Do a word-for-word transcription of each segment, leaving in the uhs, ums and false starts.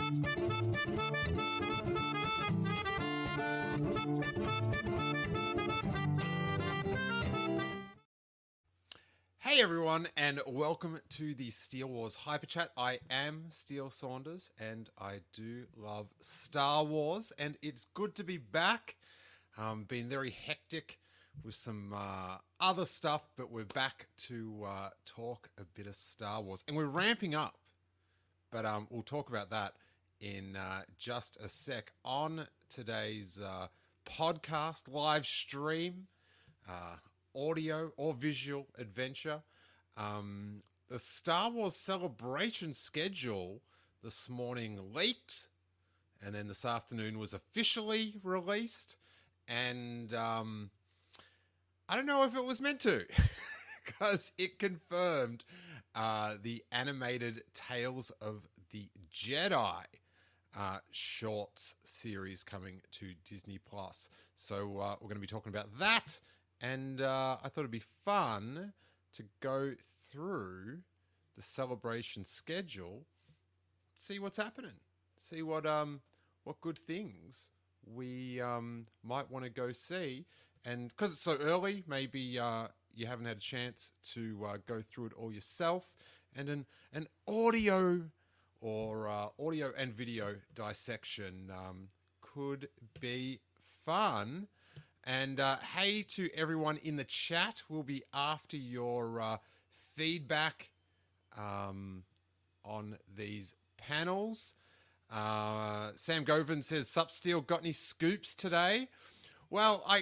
Hey everyone, and welcome to the Steele Wars Hyper Chat. I am Steele Saunders, and I do love Star Wars, and it's good to be back. Um, been very hectic with some uh, other stuff, but we're back to uh, talk a bit of Star Wars, and we're ramping up. But um, we'll talk about that in uh, just a sec on today's uh, podcast live stream. Uh, audio or visual adventure. Um, the Star Wars Celebration schedule this morning leaked, and then this afternoon was officially released, and um, I don't know if it was meant to, because it confirmed uh, the animated Tales of the Jedi uh, shorts series coming to Disney Plus. So uh, we're going to be talking about that. And uh, I thought it'd be fun to go through the celebration schedule, see what's happening, see what um what good things we um might want to go see. And because it's so early, maybe uh, you haven't had a chance to uh, go through it all yourself. And an an audio or uh, audio and video dissection um, could be fun. And uh, hey to everyone in the chat. We'll be after your uh, feedback um, on these panels. Uh, Sam Govan says, Sup Steele, got any scoops today? Well, I...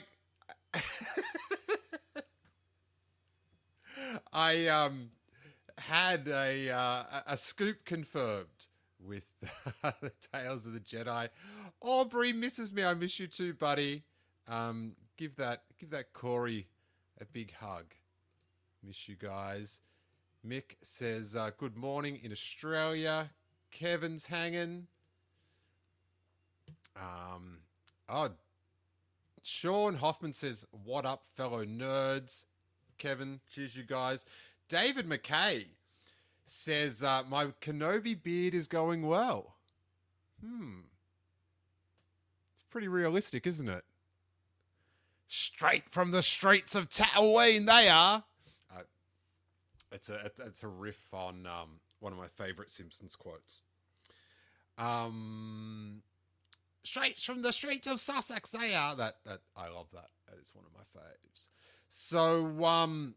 I um, had a, uh, a scoop confirmed with the Tales of the Jedi. Aubrey misses me. I miss you too, buddy. Um, give that give that Corey a big hug. Miss you guys. Mick says, uh, good morning in Australia. Kevin's hanging. Um, oh, Sean Hoffman says, what up, fellow nerds? Kevin, cheers you guys. David McKay says, uh, my Kenobi beard is going well. Hmm. It's pretty realistic, isn't it? Straight from the streets of Tatooine, they are. Uh, it's a it's a riff on um, one of my favorite Simpsons quotes. Um, straight from the streets of Sussex, they are. That that I love that. That is one of my faves. So um,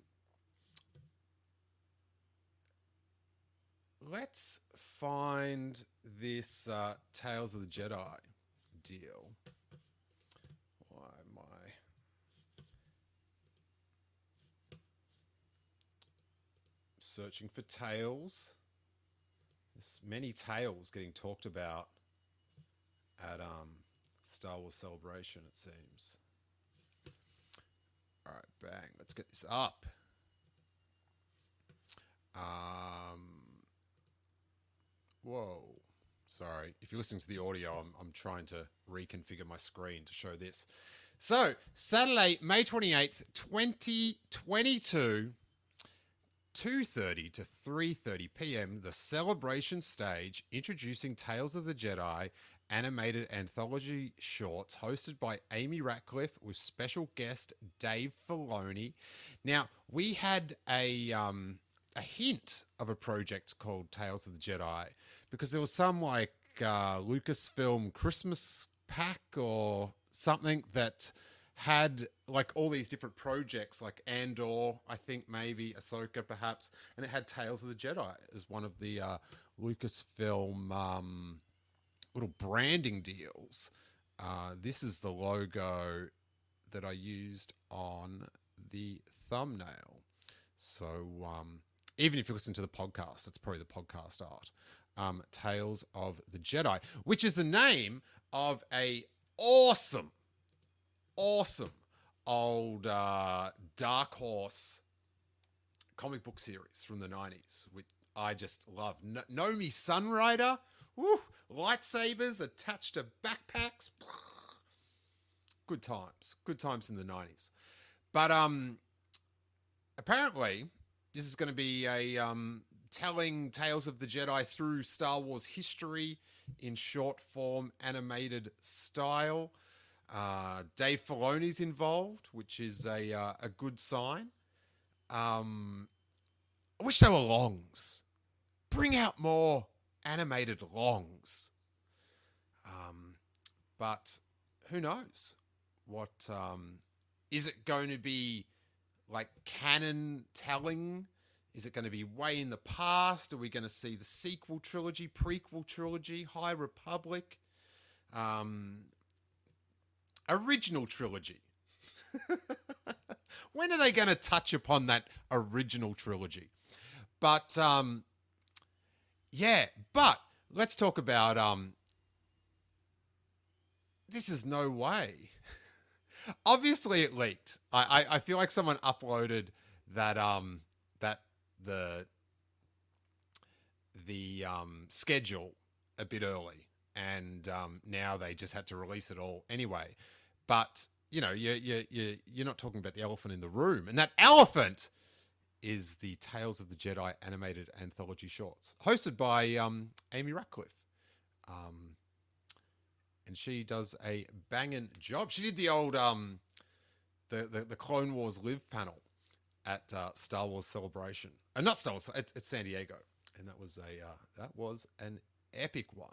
let's find this uh, Tales of the Jedi deal. Why am I? Searching for tales. There's many tales getting talked about at um, Star Wars Celebration, it seems. All right, bang. Let's get this up. Um, whoa. Sorry. If you're listening to the audio, I'm, I'm trying to reconfigure my screen to show this. So, Saturday, May twenty-eighth, twenty twenty-two... two thirty to three thirty p.m. the Celebration stage introducing Tales of the Jedi animated anthology shorts hosted by Amy Ratcliffe with special guest Dave Filoni. Now, we had a um, a hint of a project called Tales of the Jedi because there was some like uh, Lucasfilm Christmas pack or something that had like all these different projects like Andor, I think maybe Ahsoka perhaps, and it had Tales of the Jedi as one of the uh, Lucasfilm um, little branding deals. Uh, this is the logo that I used on the thumbnail. So um, even if you listen to the podcast, that's probably the podcast art. Um, Tales of the Jedi, which is the name of a awesome Awesome old uh, Dark Horse comic book series from the nineties, which I just love. No- Nomi Sunrider, woo, lightsabers attached to backpacks. Good times. Good times in the nineties. But um, apparently, this is going to be a um, telling tales of the Jedi through Star Wars history in short form animated style. Uh, Dave Filoni's involved, which is a uh, a good sign. Um, I wish they were longs. Bring out more animated longs. Um, but who knows? What um, is it going to be like canon telling? Is it going to be way in the past? Are we going to see the sequel trilogy, prequel trilogy, High Republic, um, original trilogy? When are they going to touch upon that original trilogy? But um, yeah, but let's talk about um, this is no way. Obviously, it leaked. I, I I feel like someone uploaded that um that the the um schedule a bit early, and um, now they just had to release it all anyway. But you know, you you you you're not talking about the elephant in the room, and that elephant is the Tales of the Jedi animated anthology shorts, hosted by um, Amy Ratcliffe. Um, and she does a banging job. She did the old um, the, the the Clone Wars Live panel at uh, Star Wars Celebration, uh, not Star Wars, it's, it's San Diego, and that was a uh, that was an epic one.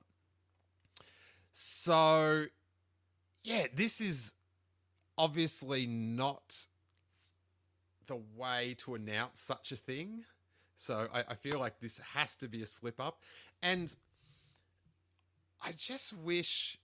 So, yeah, this is obviously not the way to announce such a thing. So I, I feel like this has to be a slip up. And I just wish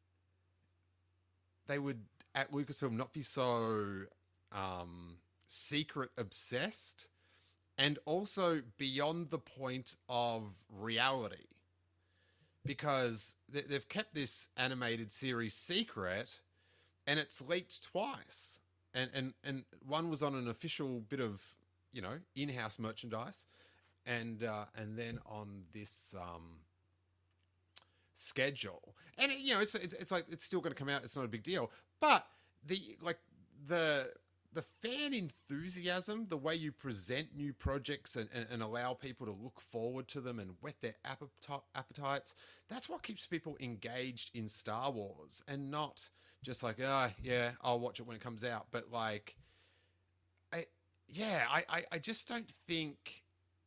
they would, at Lucasfilm, not be so um, secret obsessed and also beyond the point of reality. Because they, they've kept this animated series secret and it's leaked twice. And, and and one was on an official bit of, you know, in-house merchandise, and uh, and then on this um, schedule. And it, you know, it's, it's it's like it's still going to come out. It's not a big deal. But the like the the fan enthusiasm, the way you present new projects and, and, and allow people to look forward to them and whet their appetites, that's what keeps people engaged in Star Wars, and not just like, ah, oh, yeah, I'll watch it when it comes out. But like, I, yeah, I, I, I just don't think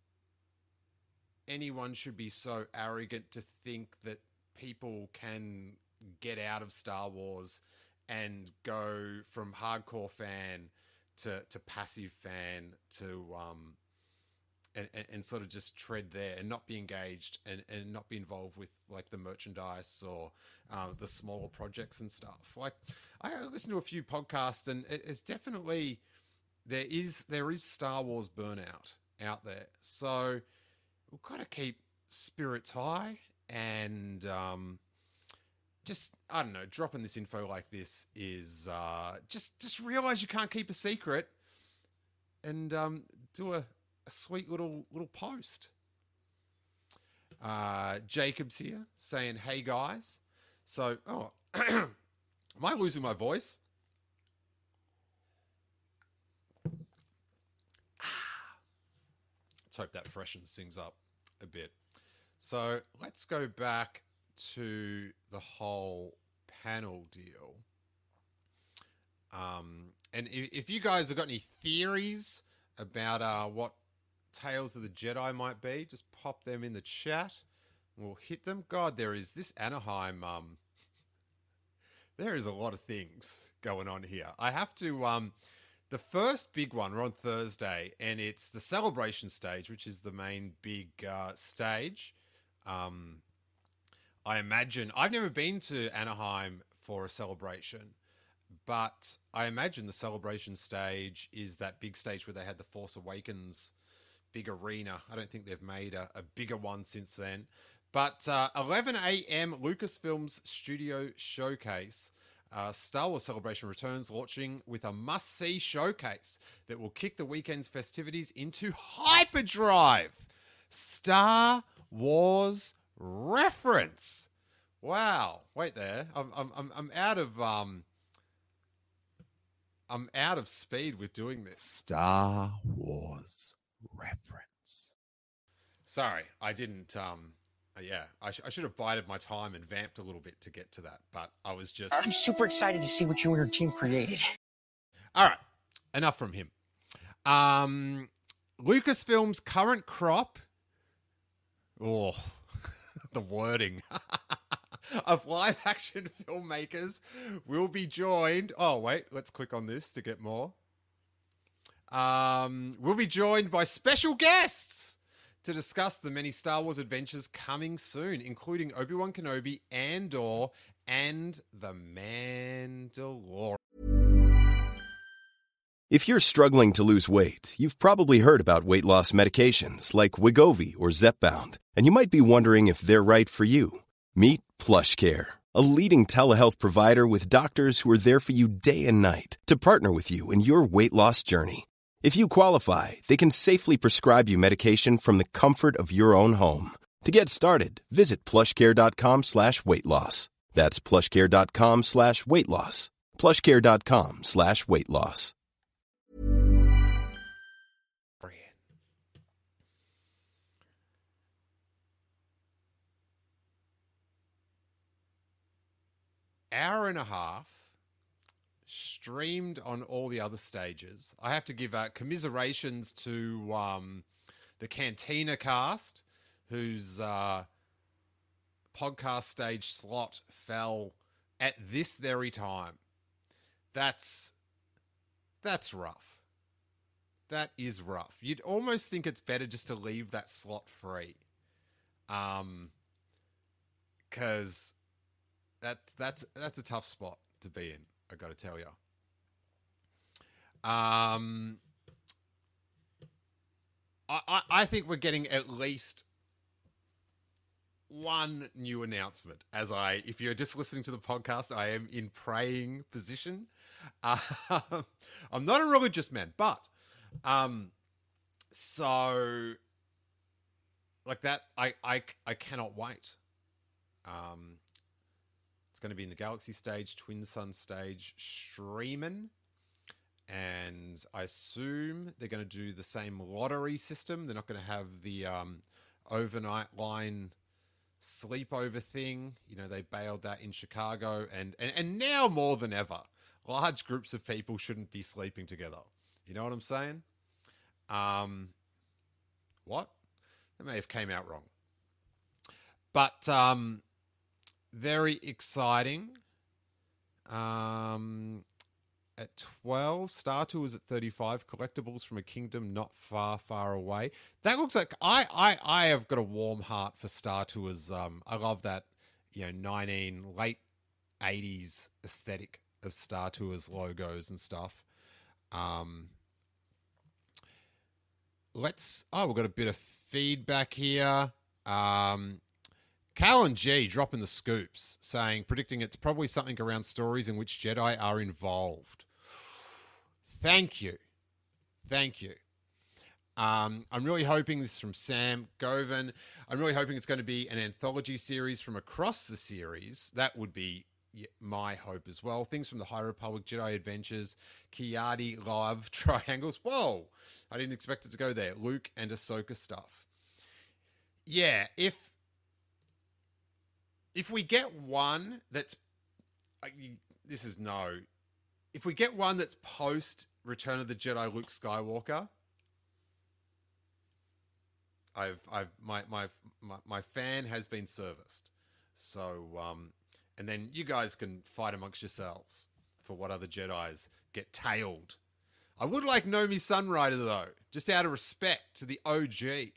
anyone should be so arrogant to think that people can get out of Star Wars and go from hardcore fan to, to passive fan to um and, and, and sort of just tread there and not be engaged and, and not be involved with like the merchandise or uh, the smaller projects and stuff. Like I listen to a few podcasts, and it, it's definitely there is there is Star Wars burnout out there. So we've got to keep spirits high and um just, I don't know, dropping this info like this is uh, just just realize you can't keep a secret, and um, do a, a sweet little little post. Uh, Jacob's here saying, "Hey guys." So, oh, am I losing my voice? Let's hope that freshens things up a bit. So let's go back to the whole panel deal. Um, and if, if you guys have got any theories about uh, what Tales of the Jedi might be, just pop them in the chat. We'll hit them. God, there is this Anaheim. Um, there is a lot of things going on here. I have to. Um, the first big one, we're on Thursday, and it's the celebration stage, which is the main big uh, stage. Um, I imagine, I've never been to Anaheim for a celebration, but I imagine the celebration stage is that big stage where they had the Force Awakens big arena. I don't think they've made a, a bigger one since then. But uh, eleven a.m. Lucasfilm's Studio Showcase. Uh, Star Wars Celebration returns, launching with a must-see showcase that will kick the weekend's festivities into hyperdrive. Star Wars reference. Wow. Wait there. I'm I'm I'm I'm out of um I'm out of speed with doing this. Star Wars reference. Sorry, I didn't. Um, uh, yeah, I, sh- I should have bided my time and vamped a little bit to get to that, but I was just. I'm super excited to see what you and your team created. All right, enough from him. Um, Lucasfilm's current crop. Oh, the wording of live action filmmakers will be joined. Oh, wait, let's click on this to get more. Um, we'll be joined by special guests to discuss the many Star Wars adventures coming soon, including Obi-Wan Kenobi, Andor, and The Mandalorian. If you're struggling to lose weight, you've probably heard about weight loss medications like Wegovy or Zepbound, and you might be wondering if they're right for you. Meet PlushCare, a leading telehealth provider with doctors who are there for you day and night to partner with you in your weight loss journey. If you qualify, they can safely prescribe you medication from the comfort of your own home. To get started, visit plushcare.com slash weight loss. That's plushcare.com slash weight loss. plushcare.com slash weight loss. Hour and a half, streamed on all the other stages. I have to give uh, commiserations to um, the Cantina cast, whose uh, podcast stage slot fell at this very time. That's that's rough. That is rough. You'd almost think it's better just to leave that slot free, um, because that that's that's a tough spot to be in. I got to tell you. Um, I, I I think we're getting at least one new announcement. As I, if you're just listening to the podcast, I am in praying position. Uh, I'm not a religious man, but um, so like that, I I I cannot wait. Um. It's going to be in the Galaxy stage, Twin Sun stage, streaming. And I assume they're going to do the same lottery system. They're not going to have the um, overnight line sleepover thing. You know, they bailed that in Chicago. And, and, and now more than ever, large groups of people shouldn't be sleeping together. You know what I'm saying? Um, what? That may have came out wrong. But... Um, very exciting. Um, at twelve, Star Tours at thirty-five, collectibles from a kingdom not far, far away. That looks like I, I, I have got a warm heart for Star Tours. Um, I love that, you know, nineteen late eighties aesthetic of Star Tours logos and stuff. Um, let's. Oh, we've got a bit of feedback here. Um. Callan G dropping the scoops, saying, predicting it's probably something around stories in which Jedi are involved. Thank you. Thank you. Um, I'm really hoping this is from Sam Govan. I'm really hoping it's going to be an anthology series from across the series. That would be my hope as well. Things from the High Republic, Jedi Adventures, Kiyadi Love Triangles. Whoa! I didn't expect it to go there. Luke and Ahsoka stuff. Yeah, if... If we get one that's, this is no, if we get one that's post Return of the Jedi Luke Skywalker, I've, I've, my, my, my, my fan has been serviced. So, um, and then you guys can fight amongst yourselves for what other Jedis get tailed. I would like Nomi Sunrider though, just out of respect to the O G.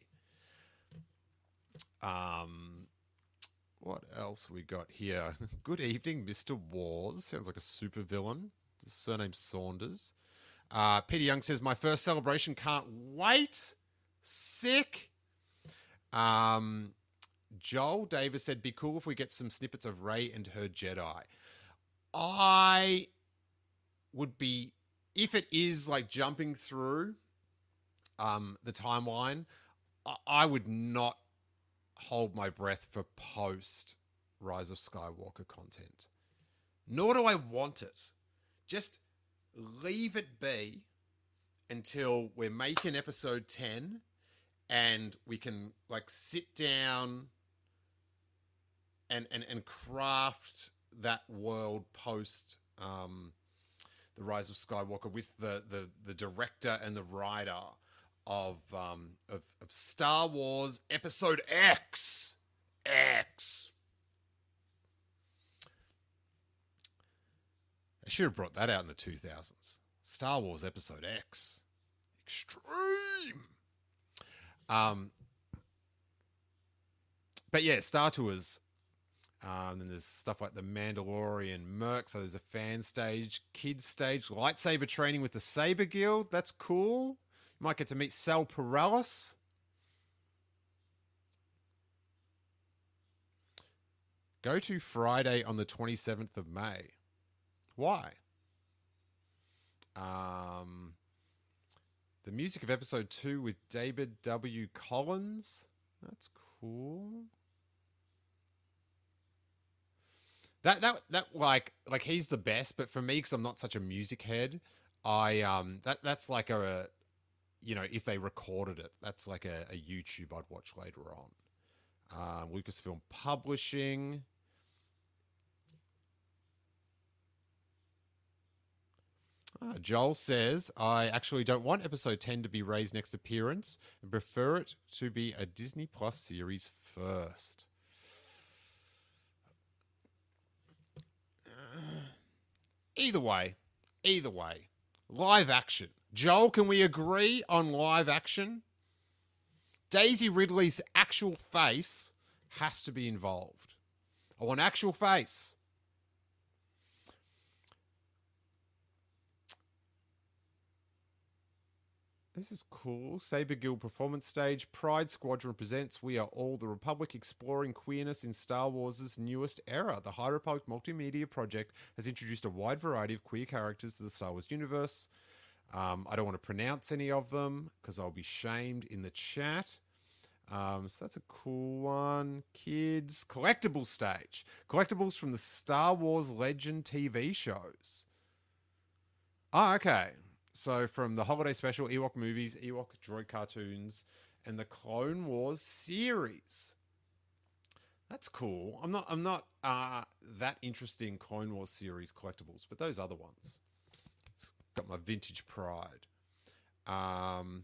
Um, What else we got here? Good evening, Mister Wars. Sounds like a super villain. His surname Saunders. Uh, Peter Young says, my first celebration, can't wait. Sick. Um, Joel Davis said, be cool if we get some snippets of Rey and her Jedi. I would be, if it is like jumping through um, the timeline, I, I would not hold my breath for post Rise of Skywalker content. Nor do I want it. Just leave it be until we're making episode ten and we can like sit down and and, and craft that world post um, the Rise of Skywalker with the, the the director and the writer of um of, of Star Wars Episode X. X. I should have brought that out in the two thousands. Star Wars Episode X. Extreme. Um, but yeah, Star Tours. Um, and there's stuff like the Mandalorian Merc. So there's a fan stage, kids stage, lightsaber training with the Saber Guild. That's cool. You might get to meet Sal Perales. Go to Friday on the twenty-seventh of May. Why? Um, the music of episode two with David W. Collins. That's cool. That that that like like he's the best, but for me, because I'm not such a music head, I um that that's like a, you know, if they recorded it, that's like a, a YouTube I'd watch later on. Um, Lucasfilm Publishing. Ah, Joel says, I actually don't want episode ten to be Rey's next appearance and prefer it to be a Disney Plus series first. Either way, either way, live action. Joel, can we agree on live action? Daisy Ridley's actual face has to be involved. I want actual face. This is cool. Saber Guild Performance Stage. Pride Squadron presents We Are All the Republic, exploring queerness in Star Wars' newest era. The High Republic Multimedia Project has introduced a wide variety of queer characters to the Star Wars universe. Um, I don't want to pronounce any of them because I'll be shamed in the chat. Um, so that's a cool one. Kids. Collectible Stage. Collectibles from the Star Wars Legend T V shows. Oh, okay. So from the holiday special, Ewok movies, Ewok droid cartoons, and the Clone Wars series. That's cool. I'm not I'm not uh, that interested in Clone Wars series collectibles, but those other ones. It's got my vintage pride. Um,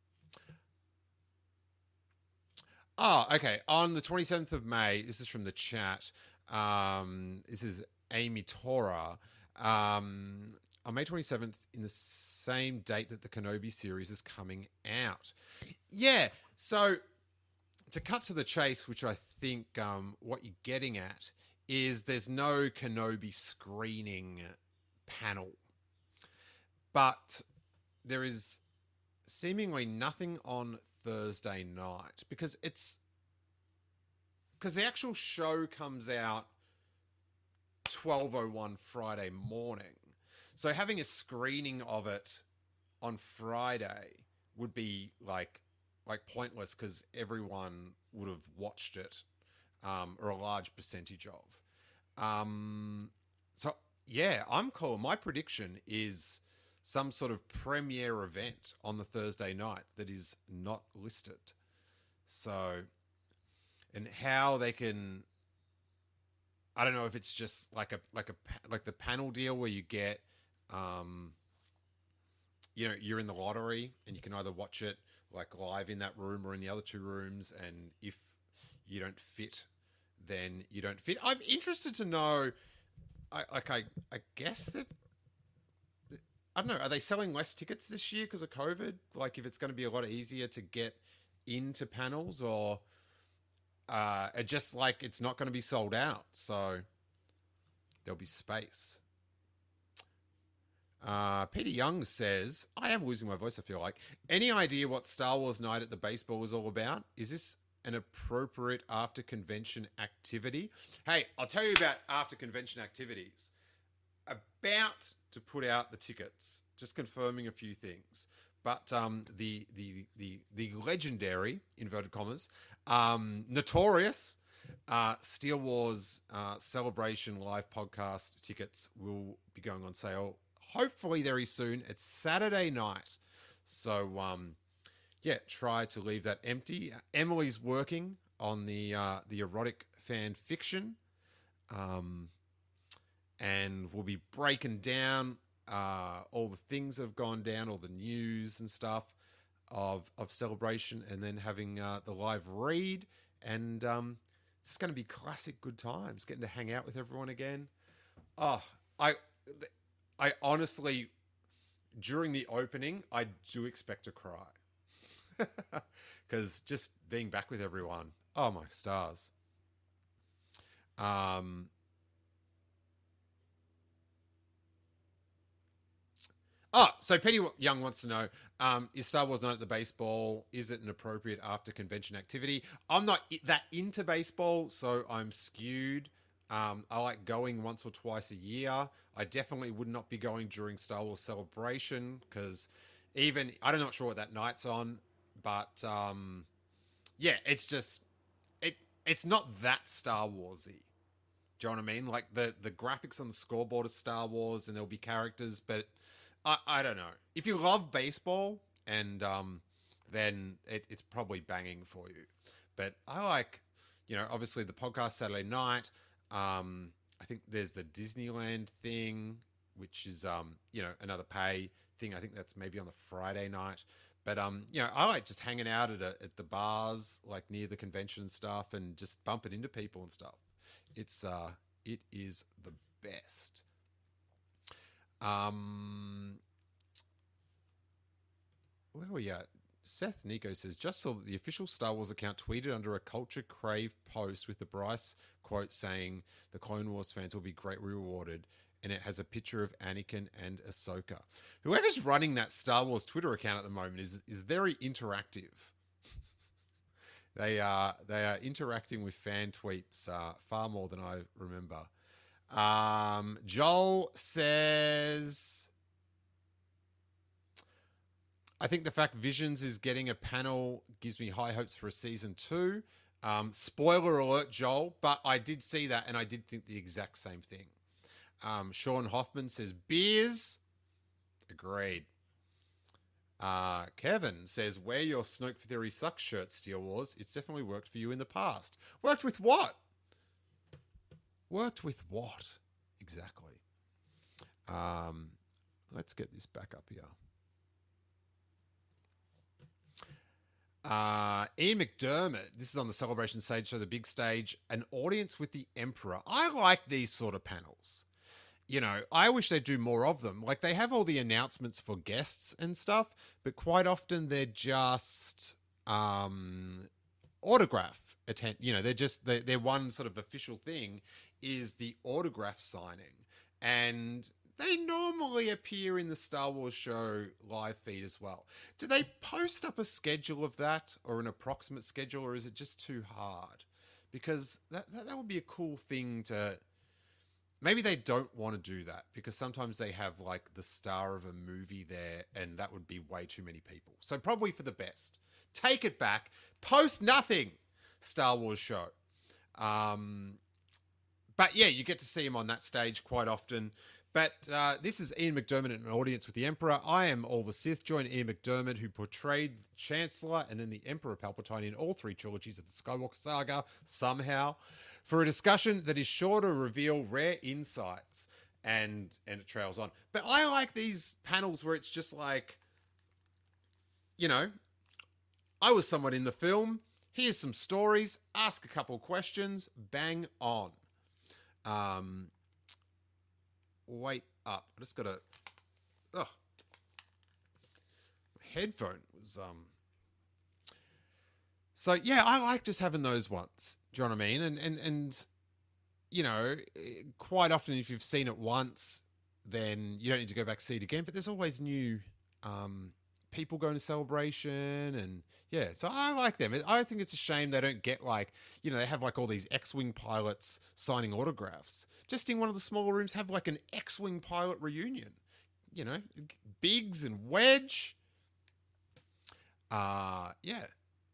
oh, okay. On the twenty-seventh of May, this is from the chat. Um, this is Amy Tora. Um, on May twenty-seventh, in the same date that the Kenobi series is coming out. Yeah, so to cut to the chase, which I think um, what you're getting at is there's no Kenobi screening panel. But there is seemingly nothing on Thursday night because it's... Because the actual show comes out twelve oh one Friday morning. So having a screening of it on Friday would be like like pointless because everyone would have watched it, um, or a large percentage of. Um, so yeah, I'm cool. My prediction is some sort of premiere event on the Thursday night that is not listed. So, and how they can, I don't know if it's just like a like a like the panel deal where you get. Um, you know, you're in the lottery and you can either watch it like live in that room or in the other two rooms. And if you don't fit, then you don't fit. I'm interested to know, I, like, I, I guess they've, I don't know, are they selling less tickets this year because of COVID? Like if it's going to be a lot easier to get into panels or, uh, it just like, it's not going to be sold out. So there'll be space. Uh, Peter Young says, I am losing my voice, I feel like. Any idea what Star Wars Night at the Baseball is all about? Is this an appropriate after-convention activity? Hey, I'll tell you about after-convention activities. About to put out the tickets. Just confirming a few things. But um, the, the, the, the legendary, inverted commas, um, notorious uh, Steele Wars uh, Celebration live podcast tickets will be going on sale hopefully very soon. It's Saturday night. So, um, yeah, try to leave that empty. Emily's working on the uh, the erotic fan fiction, um, and we'll be breaking down uh, all the things that have gone down, all the news and stuff of of Celebration, and then having uh, the live read, and um, it's going to be classic good times, getting to hang out with everyone again. Oh, I, I honestly, during the opening, I do expect to cry. Because just being back with everyone, oh my stars. Um, oh, so Petty Young wants to know, um, is Star Wars Night at the Baseball, is it an appropriate after convention activity? I'm not that into baseball, so I'm skewed. Um, I like going once or twice a year. I definitely would not be going during Star Wars Celebration, because even, I'm not sure what that night's on, but um, yeah, it's just, it. it's not that Star Warsy. Do you know what I mean? Like the, the graphics on the scoreboard are Star Wars and there'll be characters, but I, I don't know. If you love baseball, and um, then it, it's probably banging for you. But I like, you know, obviously the podcast Saturday night. Um, I think there's the Disneyland thing, which is, um, you know, another pay thing. I think that's maybe on the Friday night. But, um, you know, I like just hanging out at, a, at the bars, like near the convention and stuff, and just bumping into people and stuff. It's, uh, it is the best. Um, where are we at? Seth Nico says, just saw that the official Star Wars account tweeted under a Culture Crave post with the Bryce quote saying the Clone Wars fans will be greatly rewarded, and it has a picture of Anakin and Ahsoka. Whoever's running that Star Wars Twitter account at the moment is is very interactive. they are they are interacting with fan tweets uh, far more than I remember. Um, Joel says, I think the fact Visions is getting a panel gives me high hopes for a season two. Um, spoiler alert, Joel, but I did see that and I did think the exact same thing. Um, Sean Hoffman says, beers. Agreed. Uh, Kevin says, wear your Snoke Theory Sucks shirt, Steele Wars. It's definitely worked for you in the past. Worked with what? Worked with what? Exactly. Um, let's get this back up here. Uh, Ian McDermott, this is on the Celebration stage, so the big stage, an audience with the Emperor. I like these sort of panels. You know, I wish they'd do more of them. Like, they have all the announcements for guests and stuff, but quite often they're just um, autograph attend. You know, they're just, they're, their one sort of official thing is the autograph signing. And they normally appear in the Star Wars show live feed as well. Do they post up a schedule of that, or an approximate schedule, or is it just too hard? Because that, that, that would be a cool thing to... Maybe they don't want to do that, because sometimes they have like the star of a movie there, and that would be way too many people. So probably for the best. Take it back. Post nothing, Star Wars show. Um, but yeah, you get to see him on that stage quite often. But uh, this is Ian McDermott in an audience with the Emperor. I am all the Sith. Join Ian McDermott, who portrayed Chancellor and then the Emperor Palpatine in all three trilogies of the Skywalker saga, somehow, for a discussion that is sure to reveal rare insights. And, and it trails on. But I like these panels where it's just like, you know, I was someone in the film. Here's some stories. Ask a couple questions. Bang on. Um... Wait up. I just got to... Ugh. My headphone was... um. So, yeah, I like just having those ones. Do you know what I mean? And, and, and you know, quite often if you've seen it once, then you don't need to go back and see it again. But there's always new um, people going to Celebration. And, yeah, so I like them. I think it's a shame they don't get, like... You know, they have, like, all these X-Wing pilots signing autographs. Just in one of the smaller rooms, have like an X-Wing pilot reunion. You know, Biggs and Wedge. Uh, yeah.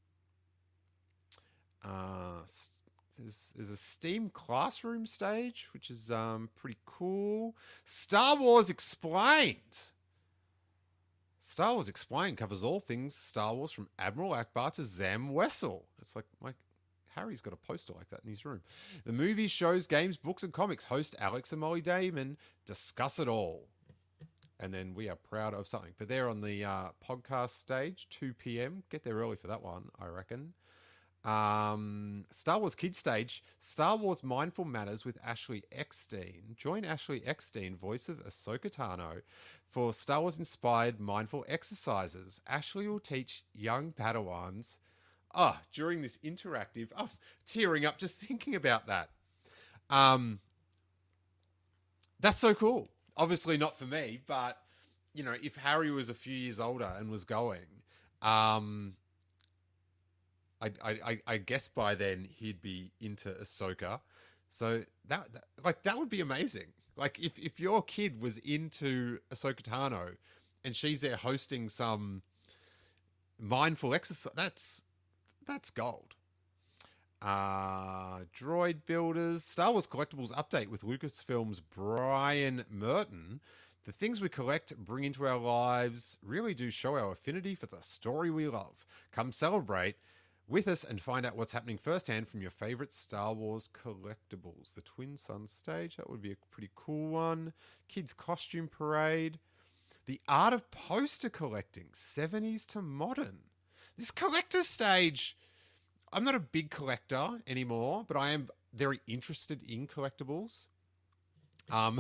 Uh, there's, there's a Steam Classroom stage, which is um pretty cool. Star Wars Explained. Star Wars Explained covers all things Star Wars from Admiral Akbar to Zam Wessel. It's like my Harry's got a poster like that in his room. The movies, shows, games, books, and comics. Host Alex and Molly Damon discuss it all. And then we are proud of something. But they're on the uh, podcast stage, two p.m. Get there early for that one, I reckon. Um, Star Wars Kids Stage, Star Wars Mindful Matters with Ashley Eckstein. Join Ashley Eckstein, voice of Ahsoka Tano, for Star Wars-inspired mindful exercises. Ashley will teach young Padawans Ah, oh, during this interactive, oh, tearing up just thinking about that. Um, that's so cool. Obviously not for me, but, you know, if Harry was a few years older and was going, um, I, I, I guess by then he'd be into Ahsoka. So that, that, like, that would be amazing. Like, if, if your kid was into Ahsoka Tano and she's there hosting some mindful exercise, that's... That's gold. Uh, Droid Builders. Star Wars Collectibles update with Lucasfilm's Brian Merton. The things we collect, bring into our lives, really do show our affinity for the story we love. Come celebrate with us and find out what's happening firsthand from your favorite Star Wars collectibles. The Twin Suns stage, that would be a pretty cool one. Kids Costume Parade. The Art of Poster Collecting, seventies to modern. This collector stage, I'm not a big collector anymore, but I am very interested in collectibles. Um,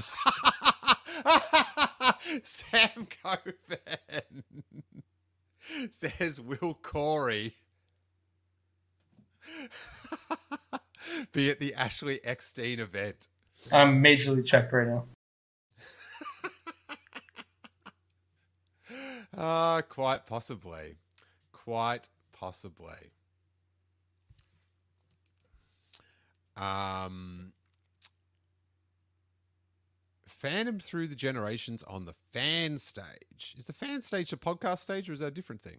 Sam Coven says, Will Corey be at the Ashley Eckstein event? I'm majorly checked right now. Uh, quite possibly. Quite possibly. Um, Fandom Through the Generations on the fan stage. Is the fan stage a podcast stage or is that a different thing?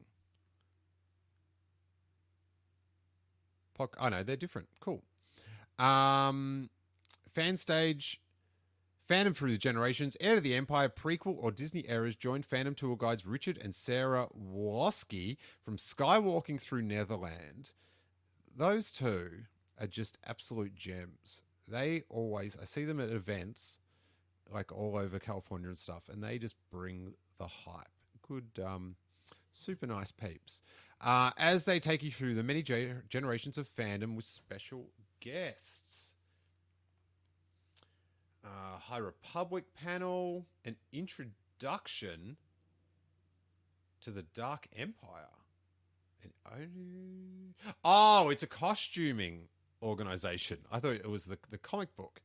Pod- oh no, they're different. Cool. Um, fan stage. Fandom Through the Generations, Heir to the Empire, prequel or Disney eras, joined fandom tour guides Richard and Sarah Woski from Skywalking Through Netherland. Those two are just absolute gems. They always, I see them at events, like all over California and stuff, and they just bring the hype. Good, um, super nice peeps. Uh, as they take you through the many ge- generations of fandom with special guests. Uh, High Republic panel, an introduction to the Dark Empire. And only... Oh, it's a costuming organization. I thought it was the, the comic book.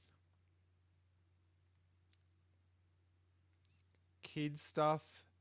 Kids stuff.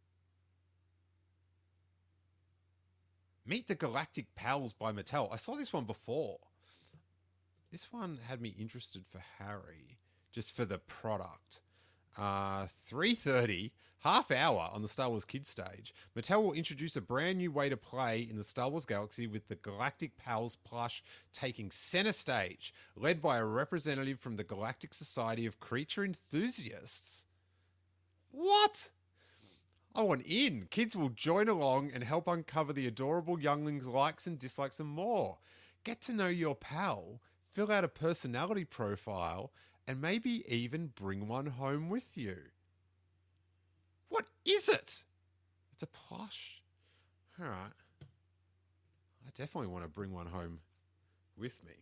Meet the Galactic Pals by Mattel. I saw this one before. This one had me interested for Harry. Just for the product. Uh, three thirty, half hour on the Star Wars Kids stage. Mattel will introduce a brand new way to play in the Star Wars galaxy with the Galactic Pals plush taking center stage, led by a representative from the Galactic Society of Creature Enthusiasts. What? I want in. Kids will join along and help uncover the adorable younglings' likes and dislikes and more. Get to know your pal, fill out a personality profile, and maybe even bring one home with you. What is it? It's a plush. All right. I definitely want to bring one home with me.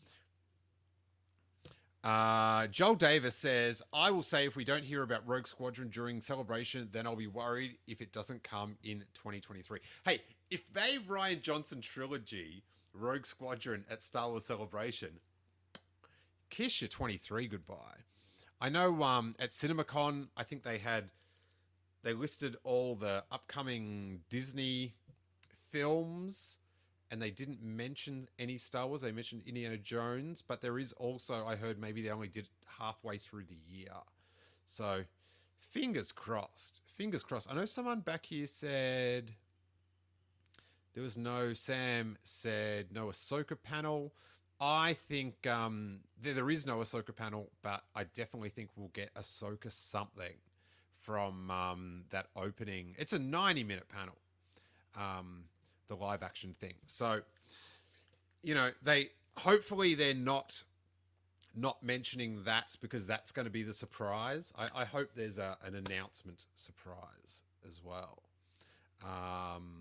Uh, Joel Davis says, I will say if we don't hear about Rogue Squadron during Celebration, then I'll be worried if it doesn't come in twenty twenty-three. Hey, if they Rian Johnson trilogy Rogue Squadron at Star Wars Celebration, kiss your twenty-three goodbye. I know um, at CinemaCon, I think they had, they listed all the upcoming Disney films and they didn't mention any Star Wars. They mentioned Indiana Jones, but there is also, I heard maybe they only did it halfway through the year. So fingers crossed, fingers crossed. I know someone back here said there was no, Sam said no Ahsoka panel. I think um, there, there is no Ahsoka panel, but I definitely think we'll get Ahsoka something from um, that opening. It's a ninety minute panel, um, the live action thing. So, you know, they hopefully they're not not mentioning that because that's going to be the surprise. I, I hope there's a, an announcement surprise as well. Um,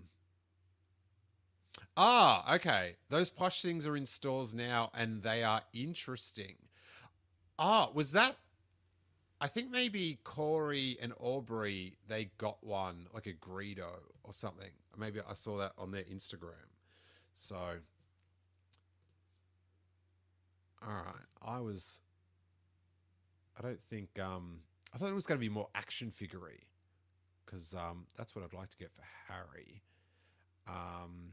ah, okay. Those plush things are in stores now and they are interesting. Ah, was that... I think maybe Corey and Aubrey, they got one, like a Greedo or something. Maybe I saw that on their Instagram. So, all right. I was, I don't think, um, I thought it was going to be more action figure-y because um, that's what I'd like to get for Harry. Um,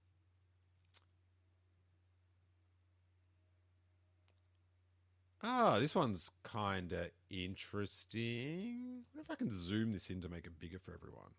Ah, this one's kind of interesting. I wonder if I can zoom this in to make it bigger for everyone.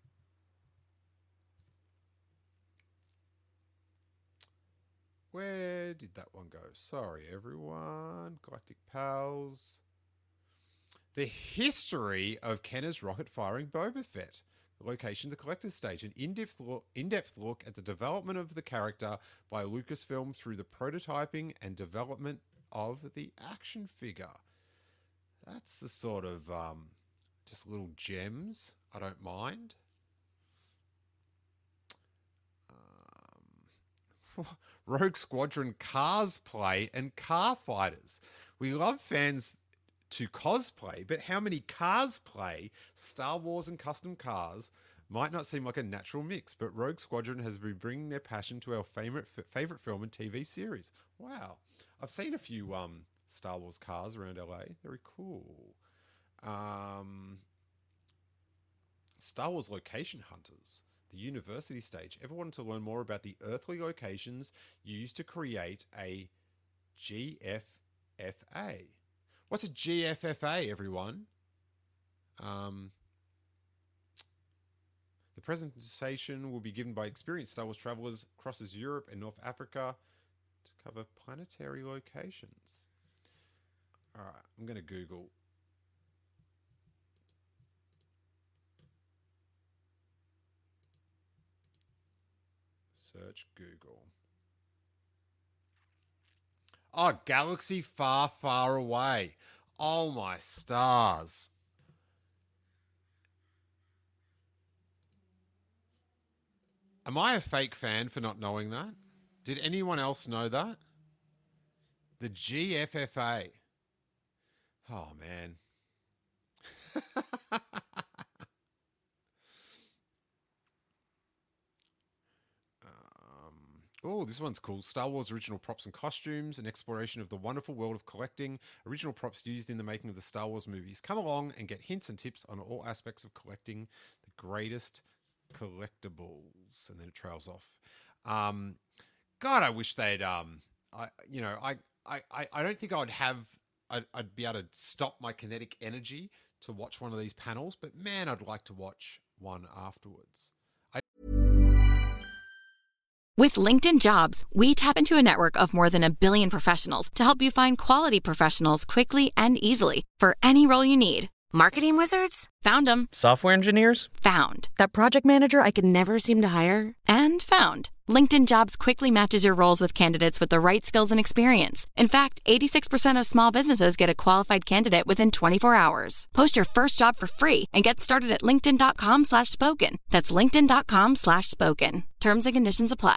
Where did that one go? Sorry, everyone. Galactic Pals. The history of Kenner's rocket-firing Boba Fett. The location, the collector's stage. An in-depth look, in-depth look at the development of the character by Lucasfilm through the prototyping and development of the action figure. That's the sort of um, just little gems I don't mind. Um, Rogue Squadron Cars Play and Car Fighters. We love fans to cosplay, but how many cars play Star Wars and custom cars might not seem like a natural mix, but Rogue Squadron has been bringing their passion to our favorite favorite film and T V series. Wow. I've seen a few um, Star Wars cars around L A. Very cool. Um, Star Wars Location Hunters, the university stage. Ever wanted to learn more about the earthly locations used to create a G F F A? What's a G F F A, everyone? Um, the presentation will be given by experienced Star Wars travelers crosses Europe and North Africa to cover planetary locations. All right, I'm going to Google. Search Google. Oh, galaxy far, far away. Oh, my stars. Am I a fake fan for not knowing that? Did anyone else know that? The G F F A. Oh, man. Oh, this one's cool. Star Wars original props and costumes, an exploration of the wonderful world of collecting, original props used in the making of the Star Wars movies. Come along and get hints and tips on all aspects of collecting the greatest collectibles. And then it trails off. Um, God, I wish they'd, um, I, you know, I, I, I I don't think I'd have, I'd, I'd be able to stop my kinetic energy to watch one of these panels, but man, I'd like to watch one afterwards. With LinkedIn Jobs, we tap into a network of more than a billion professionals to help you find quality professionals quickly and easily for any role you need. Marketing wizards? Found them. Software engineers? Found. That project manager I could never seem to hire? And found. LinkedIn Jobs quickly matches your roles with candidates with the right skills and experience. In fact, eighty-six percent of small businesses get a qualified candidate within twenty-four hours. Post your first job for free and get started at linkedin.com slash spoken. That's linkedin.com slash spoken. Terms and conditions apply.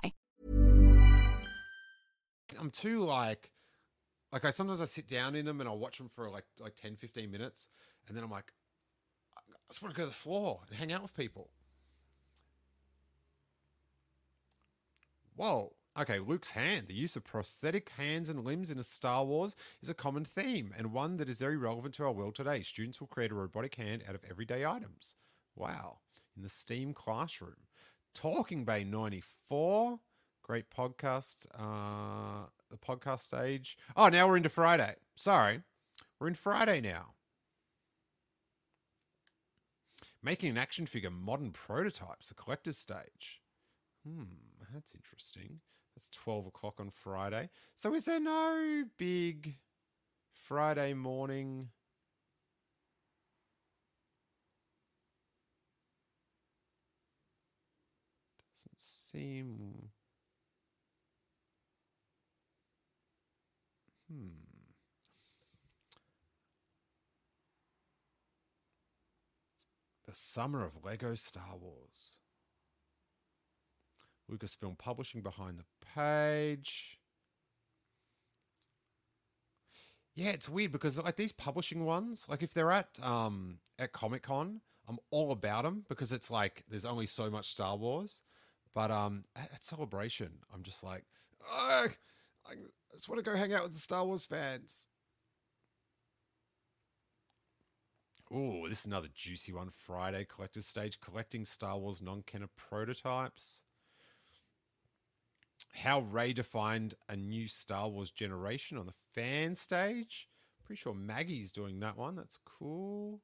I'm too like, like I sometimes I sit down in them and I'll watch them for like like ten, fifteen minutes. And then I'm like, I just want to go to the floor and hang out with people. Whoa. Okay, Luke's hand. The use of prosthetic hands and limbs in a Star Wars is a common theme and one that is very relevant to our world today. Students will create a robotic hand out of everyday items. Wow. In the STEAM classroom. Talking Bay ninety-four. Great podcast. Uh, the podcast stage. Oh, now we're into Friday. Sorry. We're in Friday now. Making an action figure modern prototypes, the collector's stage. Hmm, that's interesting. That's twelve o'clock on Friday. So is there no big Friday morning seem... Hmm. The Summer of Lego Star Wars. Lucasfilm Publishing behind the page. Yeah, it's weird because like these publishing ones, like if they're at um at Comic-Con, I'm all about them because it's like there's only so much Star Wars. But um at, at Celebration, I'm just like, oh, I just want to go hang out with the Star Wars fans. Oh, this is another juicy one. Friday Collector's Stage, collecting Star Wars non-canon prototypes. How Rey defined a new Star Wars generation on the fan stage. Pretty sure Maggie's doing that one. That's cool.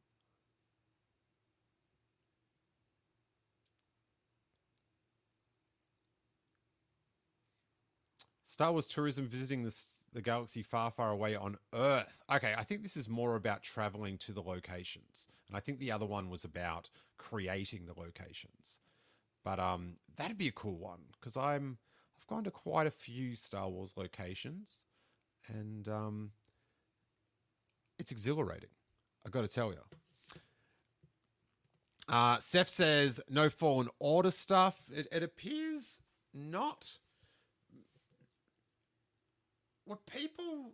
Star Wars tourism visiting the, the galaxy far, far away on Earth. Okay, I think this is more about traveling to the locations. And I think the other one was about creating the locations. But um, that'd be a cool one because I'm... I've gone to quite a few Star Wars locations, and um, it's exhilarating. I got to tell you. Uh, Seth says no Fallen Order stuff. It, it appears not. What people?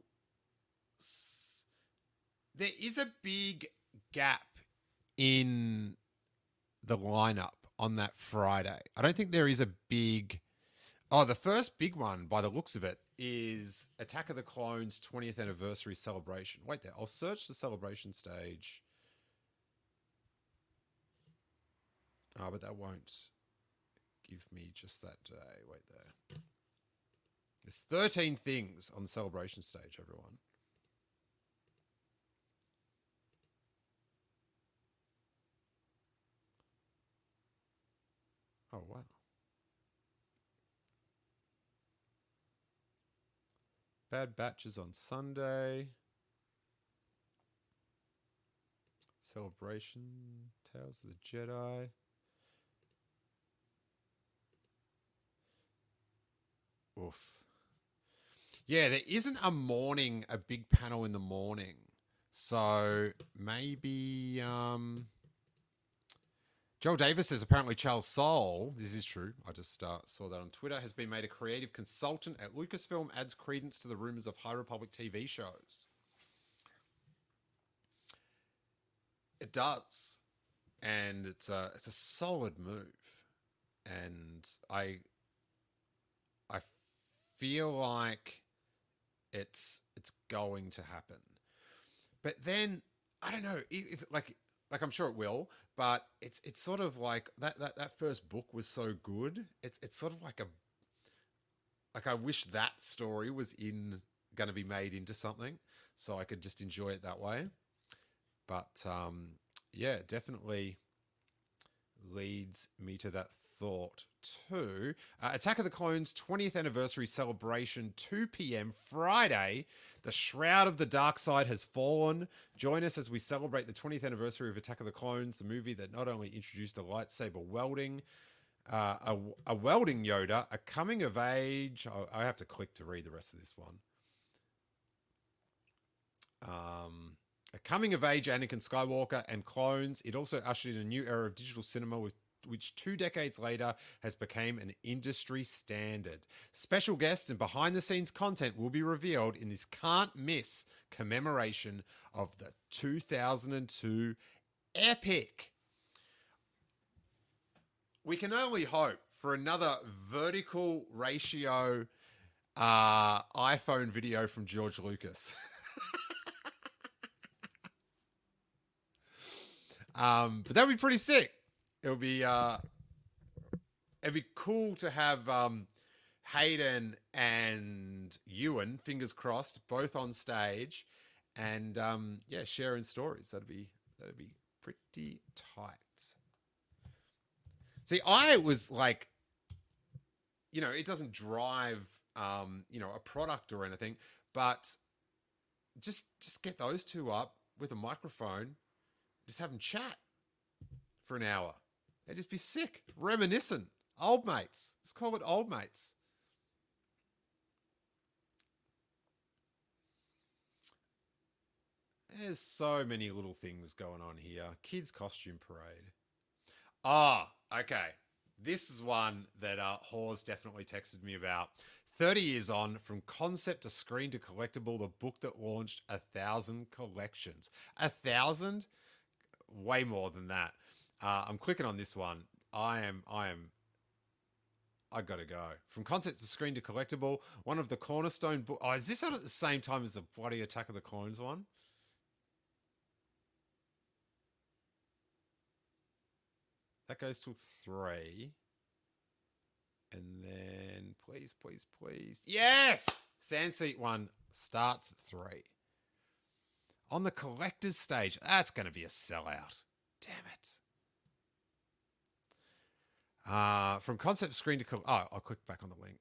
There is a big gap in the lineup on that Friday. I don't think there is a big. Oh, the first big one, by the looks of it, is Attack of the Clones twentieth Anniversary Celebration. Wait there. I'll search the celebration stage. Oh, but that won't give me just that day. Wait there. There's thirteen things on the celebration stage, everyone. Oh, wow. Bad Batches on Sunday. Celebration. Tales of the Jedi. Oof. Yeah, there isn't a morning, a big panel in the morning. So maybe... Um, Joel Davis says apparently Charles Soule, this is true, I just uh, saw that on Twitter, has been made a creative consultant at Lucasfilm, adds credence to the rumors of High Republic T V shows. It does. And it's a, it's a solid move. And I I feel like it's it's going to happen. But then, I don't know, if like... Like, I'm sure it will, but it's it's sort of like that, that, that first book was so good. It's it's sort of like a like I wish that story was in going to be made into something, so I could just enjoy it that way. But um, yeah, definitely leads me to that thought too. Uh, Attack of the Clones twentieth Anniversary Celebration, two p.m. Friday. The Shroud of the Dark Side has fallen. Join us as we celebrate the twentieth anniversary of Attack of the Clones, the movie that not only introduced a lightsaber welding, uh, a, a welding Yoda, a coming of age. I, I have to click to read the rest of this one. Um, a coming of age Anakin Skywalker and clones. It also ushered in a new era of digital cinema with which two decades later has become an industry standard. Special guests and behind-the-scenes content will be revealed in this can't-miss commemoration of the two thousand two epic. We can only hope for another vertical ratio uh, iPhone video from George Lucas. um, but that would be pretty sick. It'll be uh, it'd be cool to have um, Hayden and Ewan, fingers crossed, both on stage, and um, yeah, sharing stories. That'd be that'd be pretty tight. See, I was like, you know, it doesn't drive, um, you know, a product or anything, but just just get those two up with a microphone, just have them chat for an hour. It'd just be sick, reminiscent. Old Mates. Let's call it Old Mates. There's so many little things going on here. Kids Costume Parade. Ah, oh, okay. This is one that uh, Hawes definitely texted me about. thirty years on, from concept to screen to collectible, the book that launched a thousand collections. A thousand? Way more than that. Uh, I'm clicking on this one. I am, I am, I gotta go. From concept to screen to collectible, one of the cornerstone book. Oh, is this on at the same time as the bloody Attack of the Clones one? That goes till three. And then, please, please, please. Yes! Sandseat one starts at three. On the collector's stage, that's going to be a sellout. Damn it. Uh, from concept screen to... Co- oh, I'll click back on the link.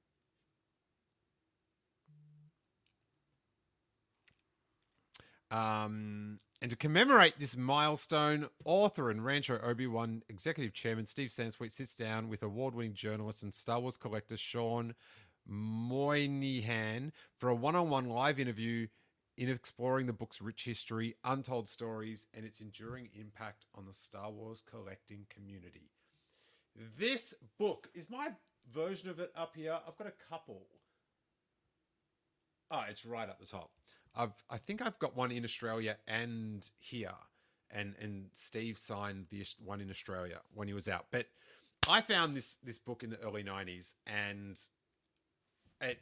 Um, and to commemorate this milestone, author and Rancho Obi-Wan executive chairman Steve Sansweet sits down with award-winning journalist and Star Wars collector Sean Moynihan for a one-on-one live interview in exploring the book's rich history, untold stories, and its enduring impact on the Star Wars collecting community. This book, is my version of it up here? I've got a couple. Oh, it's right up the top. I've, I think I've got one in Australia and here, and and Steve signed the one in Australia when he was out. But I found this this book in the early nineties, and it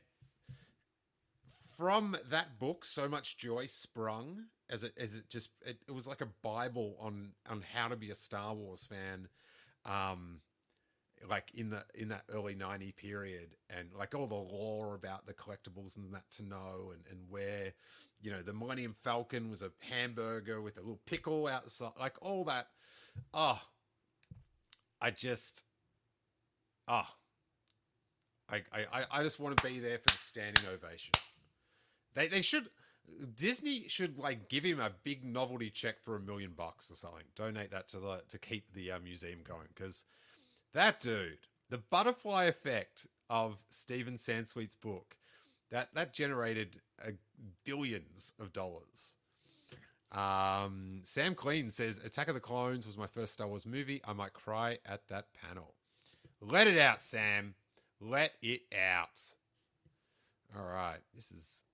from that book, so much joy sprung as it as it just it, it was like a Bible on on how to be a Star Wars fan. Um, like in the in that early ninety period, and like all the lore about the collectibles and that to know, and, and where, you know, the Millennium Falcon was a hamburger with a little pickle outside, like all that. Oh, I just, oh, I I, I just want to be there for the standing ovation. They they should, Disney should like give him a big novelty check for a million bucks or something. Donate that to the to keep the uh, museum going, because that dude, the butterfly effect of Stephen Sansweet's book, that that generated uh, billions of dollars. Um, Sam Clean says, Attack of the Clones was my first Star Wars movie. I might cry at that panel. Let it out, Sam. Let it out. All right. This is...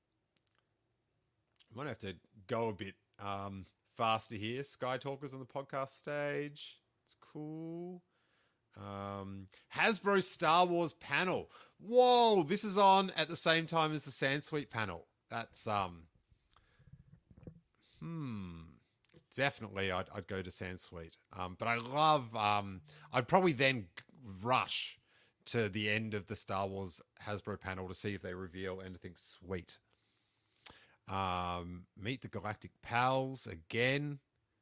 I might have to go a bit um, faster here. Sky Talkers on the podcast stage. It's cool. Um, Hasbro Star Wars panel. Whoa, this is on at the same time as the Sansweet panel. That's um, hmm, definitely I'd, I'd go to Sansweet. Um, but I love um, I'd probably then rush to the end of the Star Wars Hasbro panel to see if they reveal anything sweet. Um, Meet the Galactic Pals again.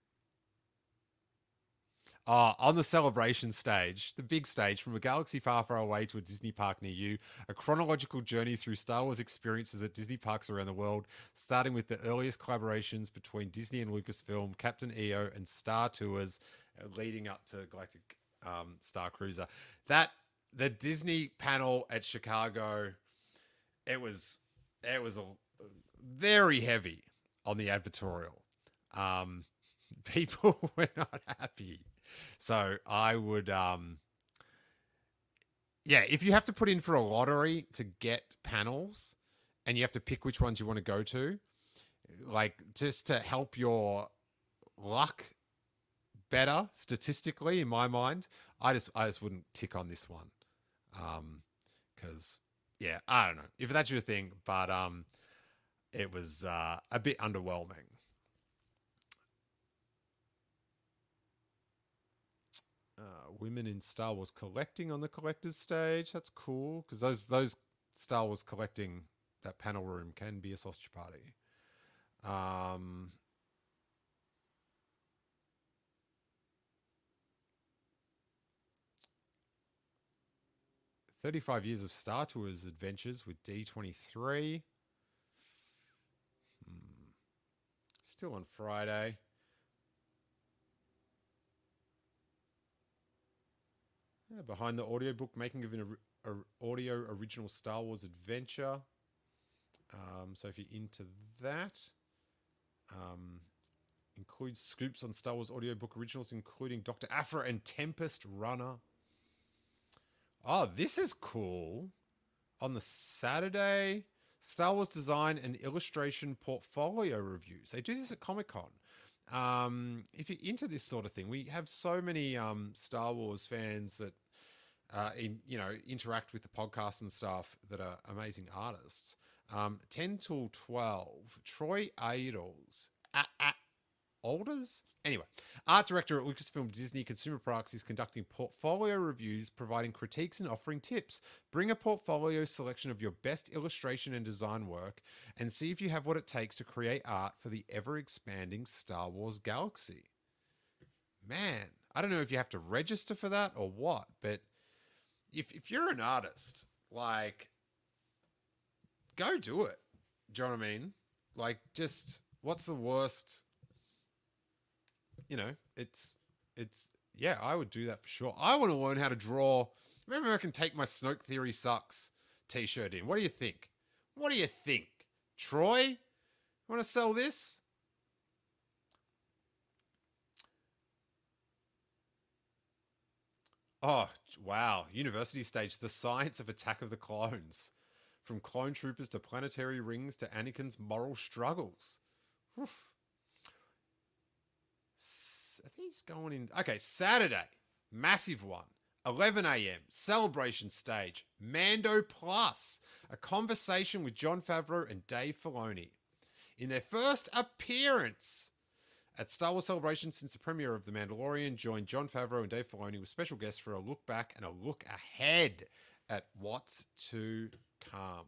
Uh, on the celebration stage, the big stage, from a galaxy far, far away to a Disney park near you, a chronological journey through Star Wars experiences at Disney parks around the world, starting with the earliest collaborations between Disney and Lucasfilm, Captain E O, and Star Tours, uh, leading up to Galactic um, Star Cruiser. That the Disney panel at Chicago, it was it was a, very heavy on the advertorial. Um, people were not happy. So I would, um, yeah, if you have to put in for a lottery to get panels and you have to pick which ones you want to go to, like just to help your luck better statistically, in my mind, I just, I just wouldn't tick on this one. Um, cause yeah, I don't know if that's your thing, but, um, it was, uh, a bit underwhelming. Uh, women in Star Wars collecting on the collector's stage. That's cool, because those those Star Wars collecting, that panel room can be a sausage party. Um, thirty-five years of Star Tours adventures with D twenty-three. Hmm. Still on Friday. Yeah, behind the audiobook, making of an or, audio original Star Wars adventure. Um, so if you're into that, um, includes scoops on Star Wars audiobook originals, including Doctor Aphra and Tempest Runner. Oh, this is cool. On the Saturday, Star Wars design and illustration portfolio reviews. They do this at Comic-Con. Um, if you're into this sort of thing, we have so many um, Star Wars fans that uh, in, you know, interact with the podcast and stuff that are amazing artists. Um, ten till twelve, Troy Adles. Ah, ah, Alders? Anyway, art director at Lucasfilm Disney Consumer Products is conducting portfolio reviews, providing critiques and offering tips. Bring a portfolio selection of your best illustration and design work and see if you have what it takes to create art for the ever-expanding Star Wars galaxy. Man, I don't know if you have to register for that or what, but if if you're an artist, like, go do it. Do you know what I mean? Like, just, what's the worst... You know, it's, it's, yeah, I would do that for sure. I want to learn how to draw. Maybe I can take my Snoke Theory Sucks t-shirt in. What do you think? What do you think? Troy, want to sell this? Oh, wow. University stage, the science of Attack of the Clones. From clone troopers to planetary rings to Anakin's moral struggles. Oof. I think he's going in. Okay, Saturday, massive one, eleven a.m. celebration stage, Mando Plus, a conversation with Jon Favreau and Dave Filoni. In their first appearance at Star Wars Celebration since the premiere of The Mandalorian, join Jon Favreau and Dave Filoni with special guests for a look back and a look ahead at what's to come.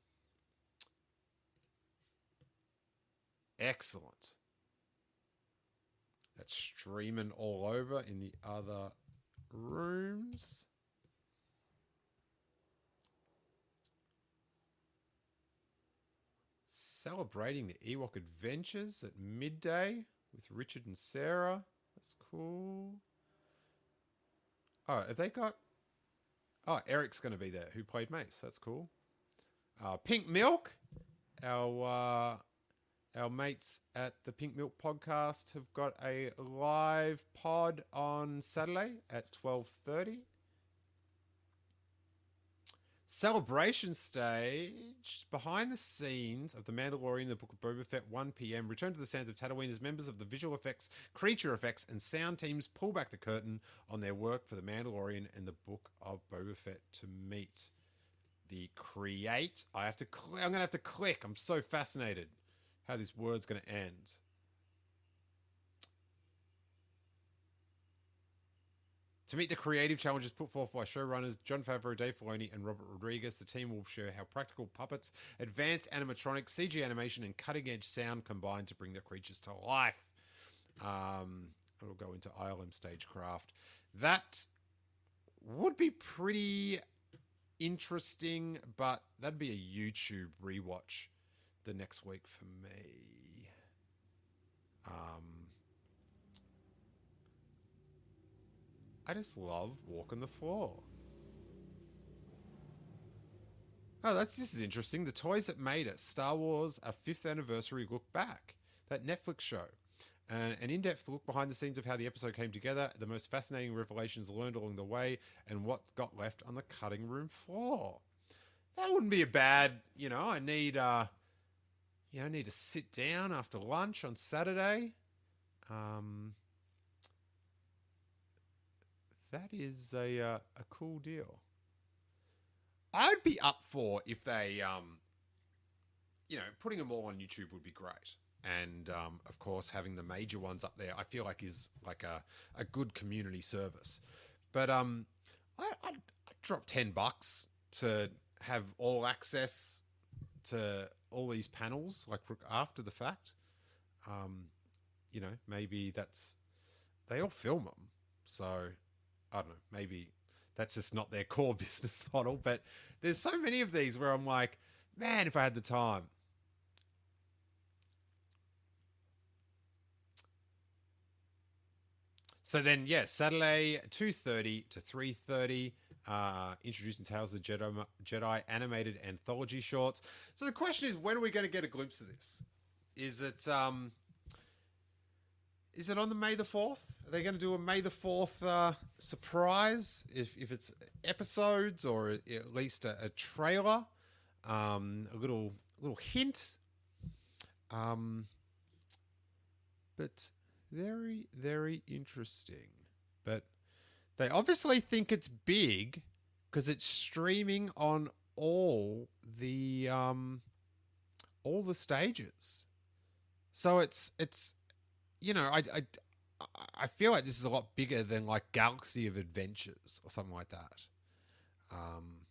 Excellent. That's streaming all over in the other rooms. Celebrating the Ewok Adventures at midday with Richard and Sarah. That's cool. Oh, have they got... Oh, Eric's going to be there, who played Mace. That's cool. Uh, Pink Milk. Our... Uh, Our mates at the Pink Milk Podcast have got a live pod on Saturday at twelve thirty. Celebration stage, behind the scenes of The Mandalorian and the Book of Boba Fett, one p.m. Return to the Sands of Tatooine as members of the visual effects, creature effects, and sound teams pull back the curtain on their work for The Mandalorian and the Book of Boba Fett to meet the create. I have to. Cl- I'm going to have to click. I'm so fascinated how this word's going to end. To meet the creative challenges put forth by showrunners Jon Favreau, Dave Filoni, and Robert Rodriguez, the team will share how practical puppets, advanced animatronics, C G animation, and cutting-edge sound combine to bring the creatures to life. Um, it'll go into I L M Stagecraft. That would be pretty interesting, but that'd be a YouTube rewatch the next week for me. Um, I just love walking the floor. Oh, that's this is interesting. The Toys That Made Us, Star Wars, a fifth anniversary look back. That Netflix show. Uh, an in-depth look behind the scenes of how the episode came together, the most fascinating revelations learned along the way, and what got left on the cutting room floor. That wouldn't be a bad, you know, I need, uh, you know, I need to sit down after lunch on Saturday. Um, that is a, uh, a cool deal. I'd be up for if they, um, you know, putting them all on YouTube would be great. And, um, of course, having the major ones up there, I feel like is like a, a good community service. But um, I, I'd, I'd drop ten bucks to have all access to all these panels, like after the fact. Um, you know, maybe that's, they all film them. So, I don't know, maybe that's just not their core business model. But there's so many of these where I'm like, man, if I had the time. So then, yeah, Saturday two thirty to three thirty, uh, introducing Tales of the Jedi, Jedi animated anthology shorts. So the question is, when are we going to get a glimpse of this? Is it um, is it on the May the fourth? Are they going to do a May the fourth uh, surprise? If if it's episodes or at least a, a trailer, um, a little little hint. Um, but very very interesting. But they obviously think it's big because it's streaming on all the um, all the stages. So it's it's you know I, I I feel like this is a lot bigger than like Galaxy of Adventures or something like that. Um,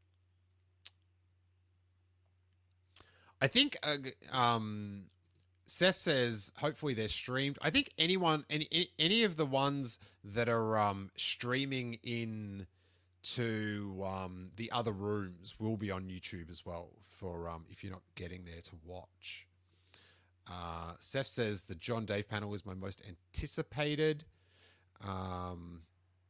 I think uh, um, Seth says hopefully they're streamed. I think anyone any any, any of the ones that are um, streaming in to um, the other rooms will be on YouTube as well for um, if you're not getting there to watch. Uh, Seth says the John Dave panel is my most anticipated. Um,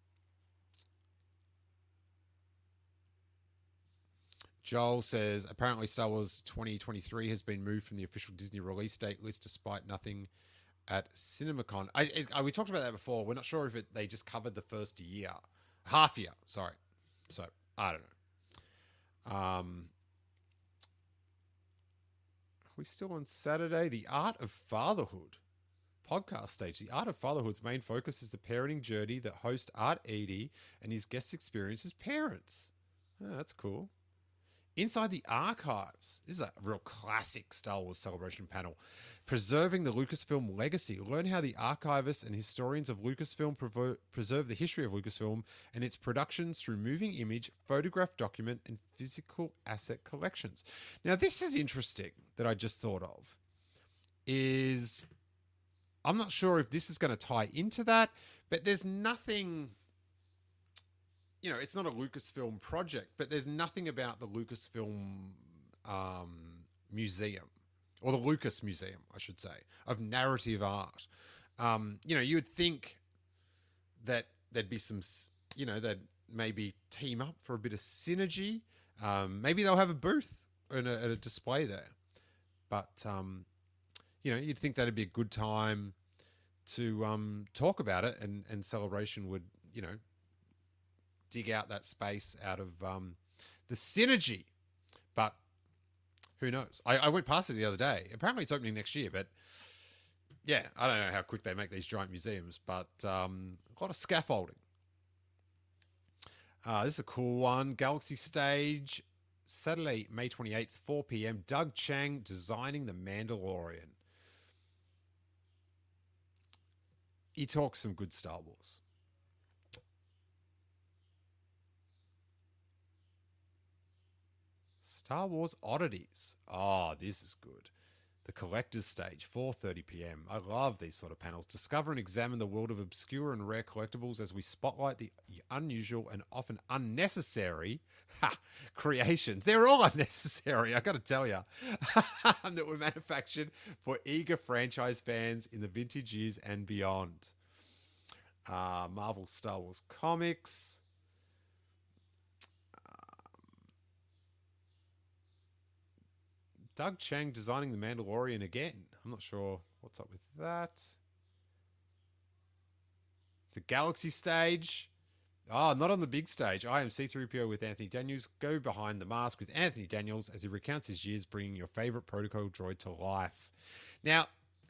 Joel says apparently Star Wars twenty twenty-three has been moved from the official Disney release date list despite nothing at CinemaCon. I, I, we talked about that before. We're not sure if it, they just covered the first year, half year. Sorry, so I don't know. Um. We still on Saturday. The Art of Fatherhood podcast stage. The Art of Fatherhood's main focus is the parenting journey that host Art Edie and his guests experience as parents. Oh, that's cool. Inside the Archives. This is a real classic Star Wars Celebration panel. Preserving the Lucasfilm legacy. Learn how the archivists and historians of Lucasfilm prevo- preserve the history of Lucasfilm and its productions through moving image, photograph document, and physical asset collections. Now, this is interesting that I just thought of. Is I'm not sure if this is going to tie into that, but there's nothing... You know, it's not a Lucasfilm project, but there's nothing about the Lucasfilm um, museum, or the Lucas Museum, I should say, of narrative art. Um, you know, you would think that there'd be some, you know, they'd maybe team up for a bit of synergy. Um, maybe they'll have a booth and a, and a display there. But, um, you know, you'd think that'd be a good time to um, talk about it, and, and Celebration would, you know, dig out that space out of um, the synergy. But who knows? I, I went past it the other day. Apparently it's opening next year, but yeah, I don't know how quick they make these giant museums, but um, a lot of scaffolding. Uh, this is a cool one. Galaxy Stage, Saturday, May twenty-eighth, four p.m. Doug Chang designing The Mandalorian. He talks some good Star Wars. Star Wars Oddities. Oh, this is good. The Collector's Stage, four thirty p.m. I love these sort of panels. Discover and examine the world of obscure and rare collectibles as we spotlight the unusual and often unnecessary ha, creations. They're all unnecessary, I got to tell you, that were manufactured for eager franchise fans in the vintage years and beyond. Uh, Marvel Star Wars comics. Doug Chang designing The Mandalorian again. I'm not sure what's up with that. The Galaxy Stage. Oh, not on the big stage. I am C three P O with Anthony Daniels. Go behind the mask with Anthony Daniels as he recounts his years bringing your favorite protocol droid to life. Now,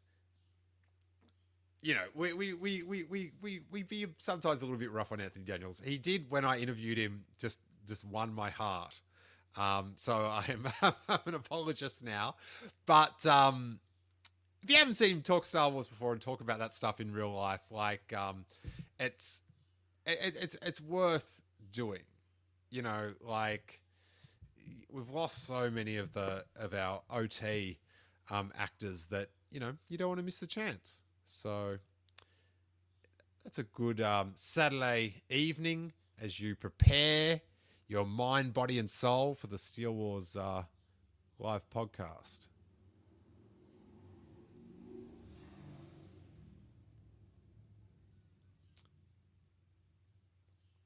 you know, we we we we we we we be sometimes a little bit rough on Anthony Daniels. He did, when I interviewed him, just just won my heart. Um, so I'm, I'm an apologist now, but um, if you haven't seen him talk Star Wars before and talk about that stuff in real life, like um, it's it, it's it's worth doing. You know, like we've lost so many of the of our O T um, actors that, you know, you don't want to miss the chance. So that's a good um, Saturday evening as you prepare your mind, body, and soul for the Steele Wars uh, live podcast.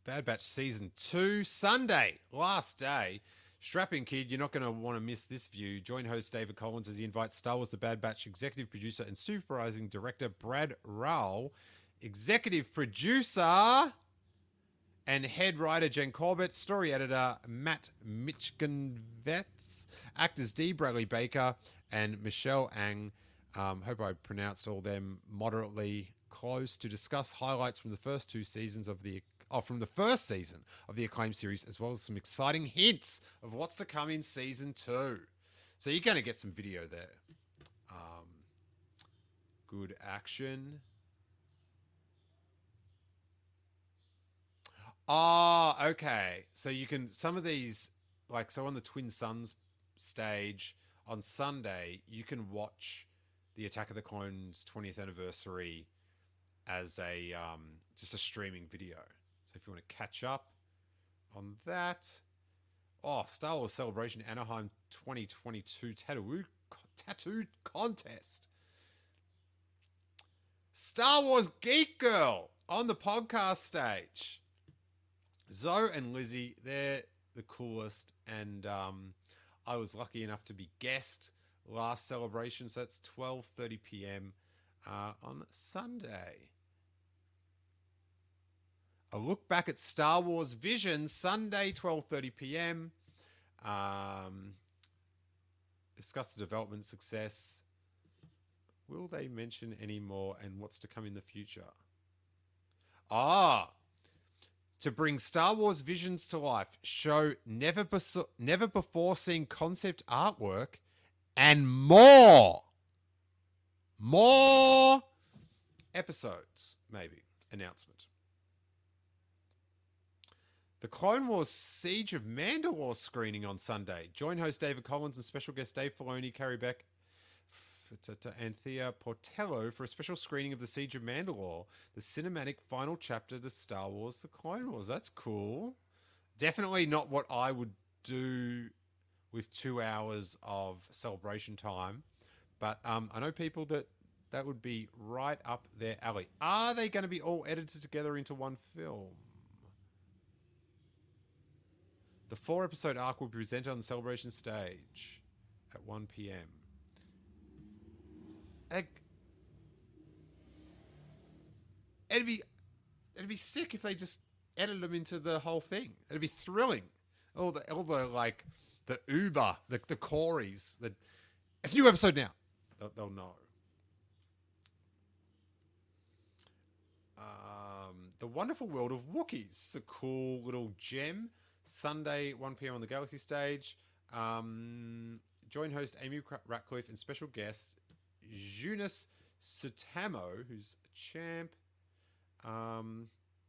Bad Batch Season two, Sunday, last day. Strap in, kid. You're not going to want to miss this view. Join host David Collins as he invites Star Wars The Bad Batch executive producer and supervising director Brad Rowell, executive producer and head writer Jen Corbett, story editor Matt Mitchgenvetz, actors Dee Bradley Baker and Michelle Ang. Um, hope I pronounced all them moderately close, to discuss highlights from the first two seasons of the Oh, from the first season of the acclaimed series, as well as some exciting hints of what's to come in season two. So you're going to get some video there. Um, good action. Ah, oh, okay. So you can, some of these, like, so on the Twin Suns stage on Sunday, you can watch the Attack of the Clones twentieth anniversary as a, um, just a streaming video. So if you want to catch up on that. Oh, Star Wars Celebration Anaheim twenty twenty-two Tattoo, tattoo Contest. Star Wars Geek Girl on the podcast stage. Zoe and Lizzie, they're the coolest. And um, I was lucky enough to be guest last celebration. So that's twelve thirty p.m. Uh, on Sunday. A look back at Star Wars Vision, Sunday, twelve thirty p.m. Um, discuss the development success. Will they mention any more and what's to come in the future? Ah, to bring Star Wars Visions to life, show never, bes- never before seen concept artwork and more. More episodes, maybe. Announcement. The Clone Wars Siege of Mandalore screening on Sunday. Join host David Collins and special guest Dave Filoni, Carrie Beck, and Thea Portello for a special screening of the Siege of Mandalore, the cinematic final chapter to Star Wars The Clone Wars. That's cool. Definitely not what I would do with two hours of celebration time, but um, I know people that that would be right up their alley. Are they going to be all edited together into one film? The four-episode arc will be presented on the celebration stage at one p.m. It'd be, it'd be sick if they just edited them into the whole thing. It'd be thrilling. All the, all the like, the Uber, the the Corys. The, it's a new episode now. They'll, they'll know. Um, the Wonderful World of Wookiees. It's a cool little gem. Sunday, one p.m. on the Galaxy stage. Um, join host Amy Ratcliffe and special guest Joonas Suotamo, who's a champ. Um,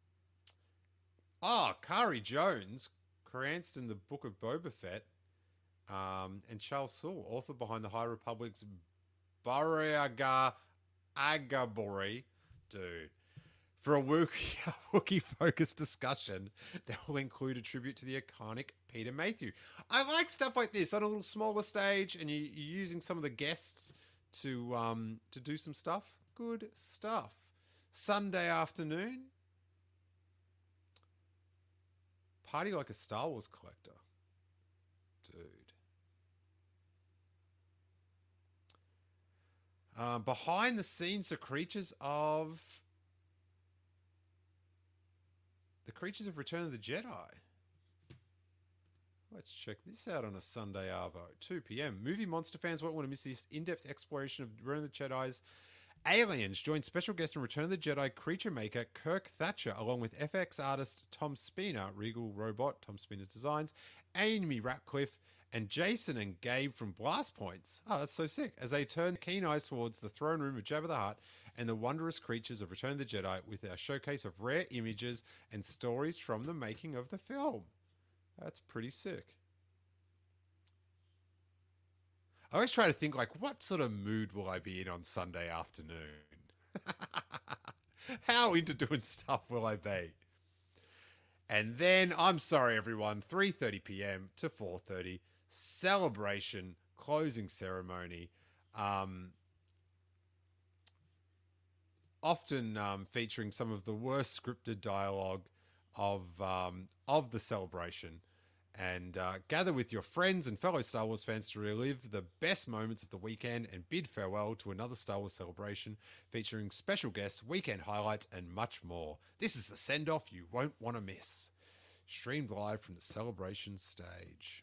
ah, Kari Jones, Cranston, the Book of Boba Fett, um, and Charles Soule, author behind the High Republic's Baraga Agabori. Dude. For a Wookiee, Wookiee-focused discussion that will include a tribute to the iconic Peter Mayhew. I like stuff like this on a little smaller stage, and you, you're using some of the guests to um, to do some stuff. Good stuff. Sunday afternoon. Party like a Star Wars collector. Dude. Um, behind the scenes, the creatures of... The Creatures of Return of the Jedi. Let's check this out on a Sunday arvo. two p.m. Movie monster fans won't want to miss this in-depth exploration of Return of the Jedi's aliens. Join special guest and Return of the Jedi creature maker Kirk Thatcher, along with F X artist Tom Spina, Regal Robot, Tom Spina's designs, Amy Ratcliffe, and Jason and Gabe from Blast Points. Oh, that's so sick. As they turn keen eyes towards the throne room of Jabba the Hutt and the wondrous creatures of Return of the Jedi with our showcase of rare images and stories from the making of the film. That's pretty sick. I always try to think, like, what sort of mood will I be in on Sunday afternoon? How into doing stuff will I be? And then, I'm sorry everyone, three thirty p.m. to four thirty, celebration, closing ceremony. Um... Often um, featuring some of the worst scripted dialogue of um, of the celebration. And uh, gather with your friends and fellow Star Wars fans to relive the best moments of the weekend and bid farewell to another Star Wars celebration featuring special guests, weekend highlights, and much more. This is the send-off you won't want to miss. Streamed live from the celebration stage.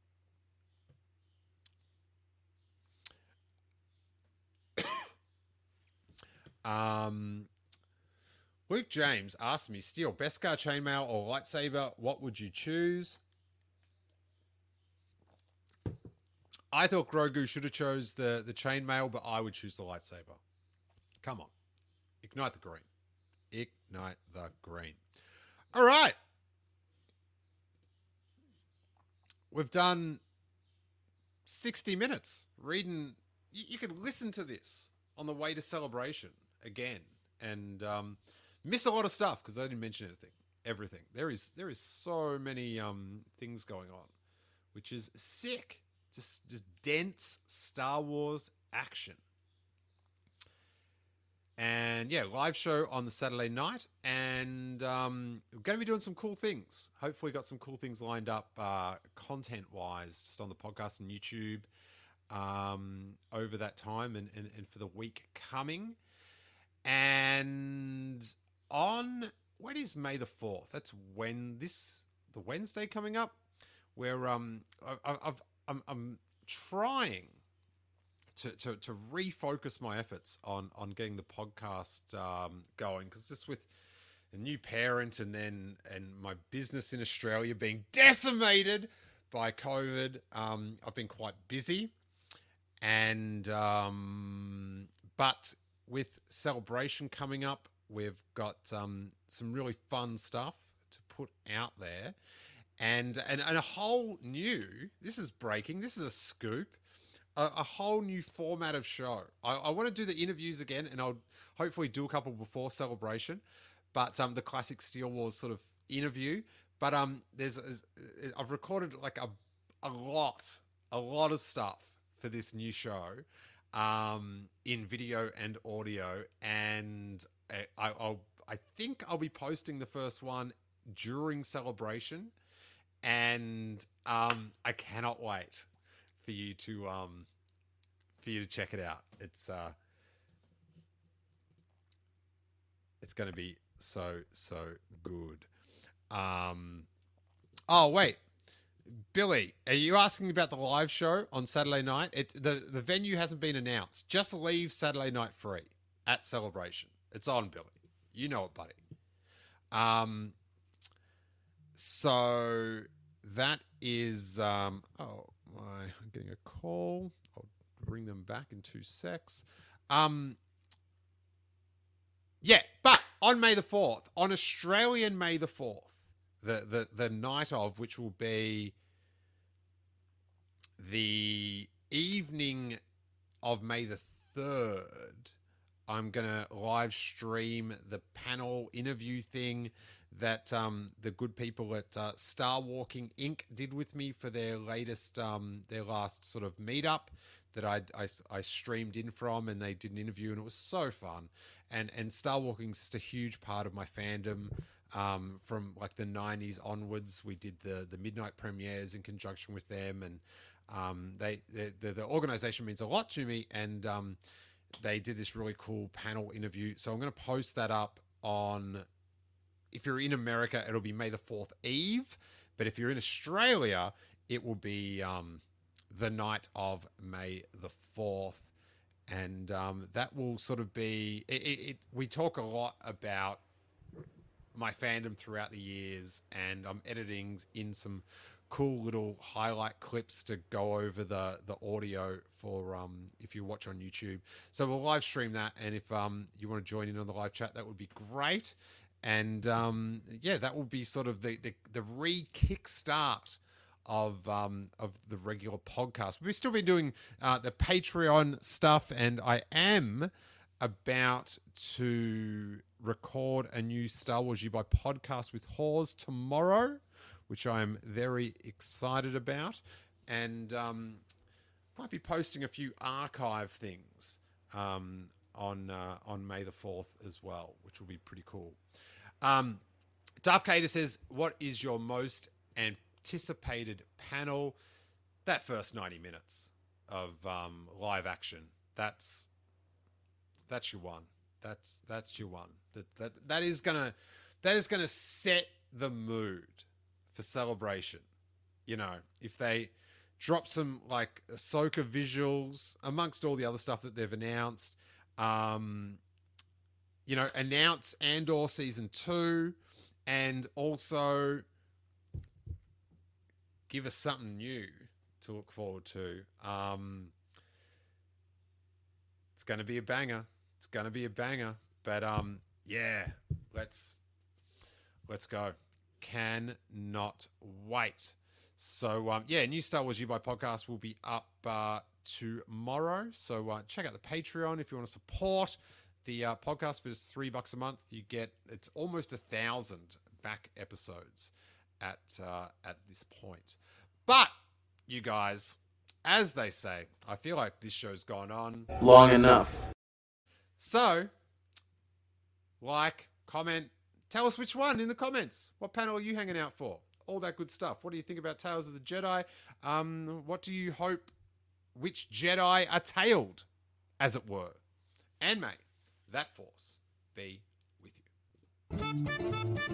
um, Luke James asked me, Steel, Beskar chainmail or lightsaber, what would you choose? I thought Grogu should have chose the, the chainmail, but I would choose the lightsaber. Come on. Ignite the green. Ignite the green. All right. We've done sixty minutes reading. You, you could listen to this on the way to celebration again and um, miss a lot of stuff because I didn't mention anything. Everything. There is there is so many um, things going on, which is sick. Just, just dense Star Wars action. And yeah, live show on the Saturday night. And um, we're going to be doing some cool things. Hopefully got some cool things lined up uh, content-wise, just on the podcast and YouTube um, over that time and, and, and for the week coming. And on, when is May the fourth? That's when this, the Wednesday coming up, where um, I, I've I'm, I'm trying to, to, to refocus my efforts on, on getting the podcast um, going, because just with a new parent and then and my business in Australia being decimated by COVID, um, I've been quite busy. And um, but with celebration coming up, we've got um, some really fun stuff to put out there. And, and and a whole new, this is breaking, this is a scoop, a, a whole new format of show. I, I want to do the interviews again, and I'll hopefully do a couple before celebration, but um, the classic Steele Wars sort of interview. But um, there's, I've recorded like a, a lot, a lot of stuff for this new show um, in video and audio, and I, I'll, I think I'll be posting the first one during celebration. And um, I cannot wait for you to um, for you to check it out. It's uh, it's going to be so so good. Um, oh wait, Billy, are you asking about the live show on Saturday night? It the the venue hasn't been announced. Just leave Saturday night free at Celebration. It's on, Billy. You know it, buddy. Um. So that is, um, oh, my, I'm getting a call. I'll bring them back in two secs. Um, yeah, but on May the fourth, on Australian May the fourth, the, the, the night of, which will be the evening of May the third, I'm going to live stream the panel interview thing that um, the good people at uh, Star Walking Incorporated did with me for their latest, um, their last sort of meetup that I, I, I streamed in from, and they did an interview, and it was so fun. And and Star Walking is just a huge part of my fandom um, from like the nineties onwards. We did the the midnight premieres in conjunction with them, and um, they the, the the organization means a lot to me, and um, they did this really cool panel interview. So I'm going to post that up on. If you're in America, it'll be May the fourth Eve. But if you're in Australia, it will be um, the night of May the fourth. And um, that will sort of be... It, it, it, we talk a lot about my fandom throughout the years, and I'm editing in some cool little highlight clips to go over the, the audio for um, if you watch on YouTube. So we'll live stream that, and if um, you want to join in on the live chat, that would be great. And um, yeah, that will be sort of the the, the re-kickstart of um, of the regular podcast. We've still been doing uh, the Patreon stuff, and I am about to record a new Star Wars You Buy podcast with Hawes tomorrow, which I'm very excited about, and um, might be posting a few archive things um, on uh, on May the fourth as well, which will be pretty cool. Um, Darth Cater says, what is your most anticipated panel? That first ninety minutes of um, live action. That's that's your one. That's that's your one. That that that is gonna that is gonna set the mood for Celebration. You know, if they drop some like Ahsoka visuals amongst all the other stuff that they've announced, um, you know, announce Andor season two, and also give us something new to look forward to. Um, it's going to be a banger. It's going to be a banger. But um, yeah, let's let's go. Cannot wait. So um, yeah, new Star Wars U by podcast will be up uh, tomorrow. So uh, check out the Patreon if you want to support the uh, podcast. For just three bucks a month, you get it's almost a thousand back episodes at uh, at this point. But you guys, as they say, I feel like this show's gone on long enough. So, like, comment, tell us which one in the comments. What panel are you hanging out for? All that good stuff. What do you think about Tales of the Jedi? Um, what do you hope? Which Jedi are tailed, as it were? And may that force be with you.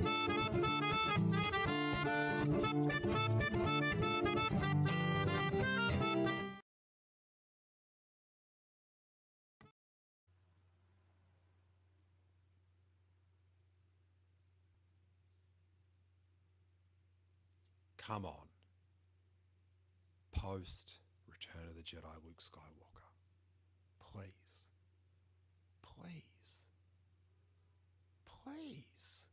Come on. Post Return of the Jedi Luke Skywalker. Please. Please. Please.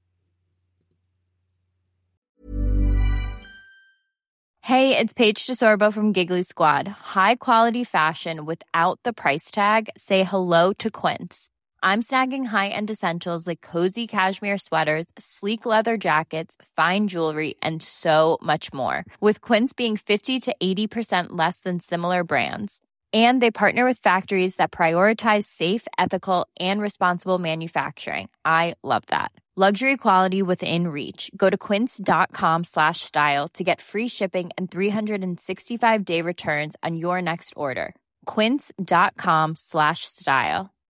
Hey, it's Paige DeSorbo from Giggly Squad. High quality fashion without the price tag. Say hello to Quince. I'm snagging high-end essentials like cozy cashmere sweaters, sleek leather jackets, fine jewelry, and so much more. With Quince being fifty to eighty percent less than similar brands. And they partner with factories that prioritize safe, ethical, and responsible manufacturing. I love that. Luxury quality within reach. Go to quince.com slash style to get free shipping and three sixty-five day returns on your next order. Quince.com slash style.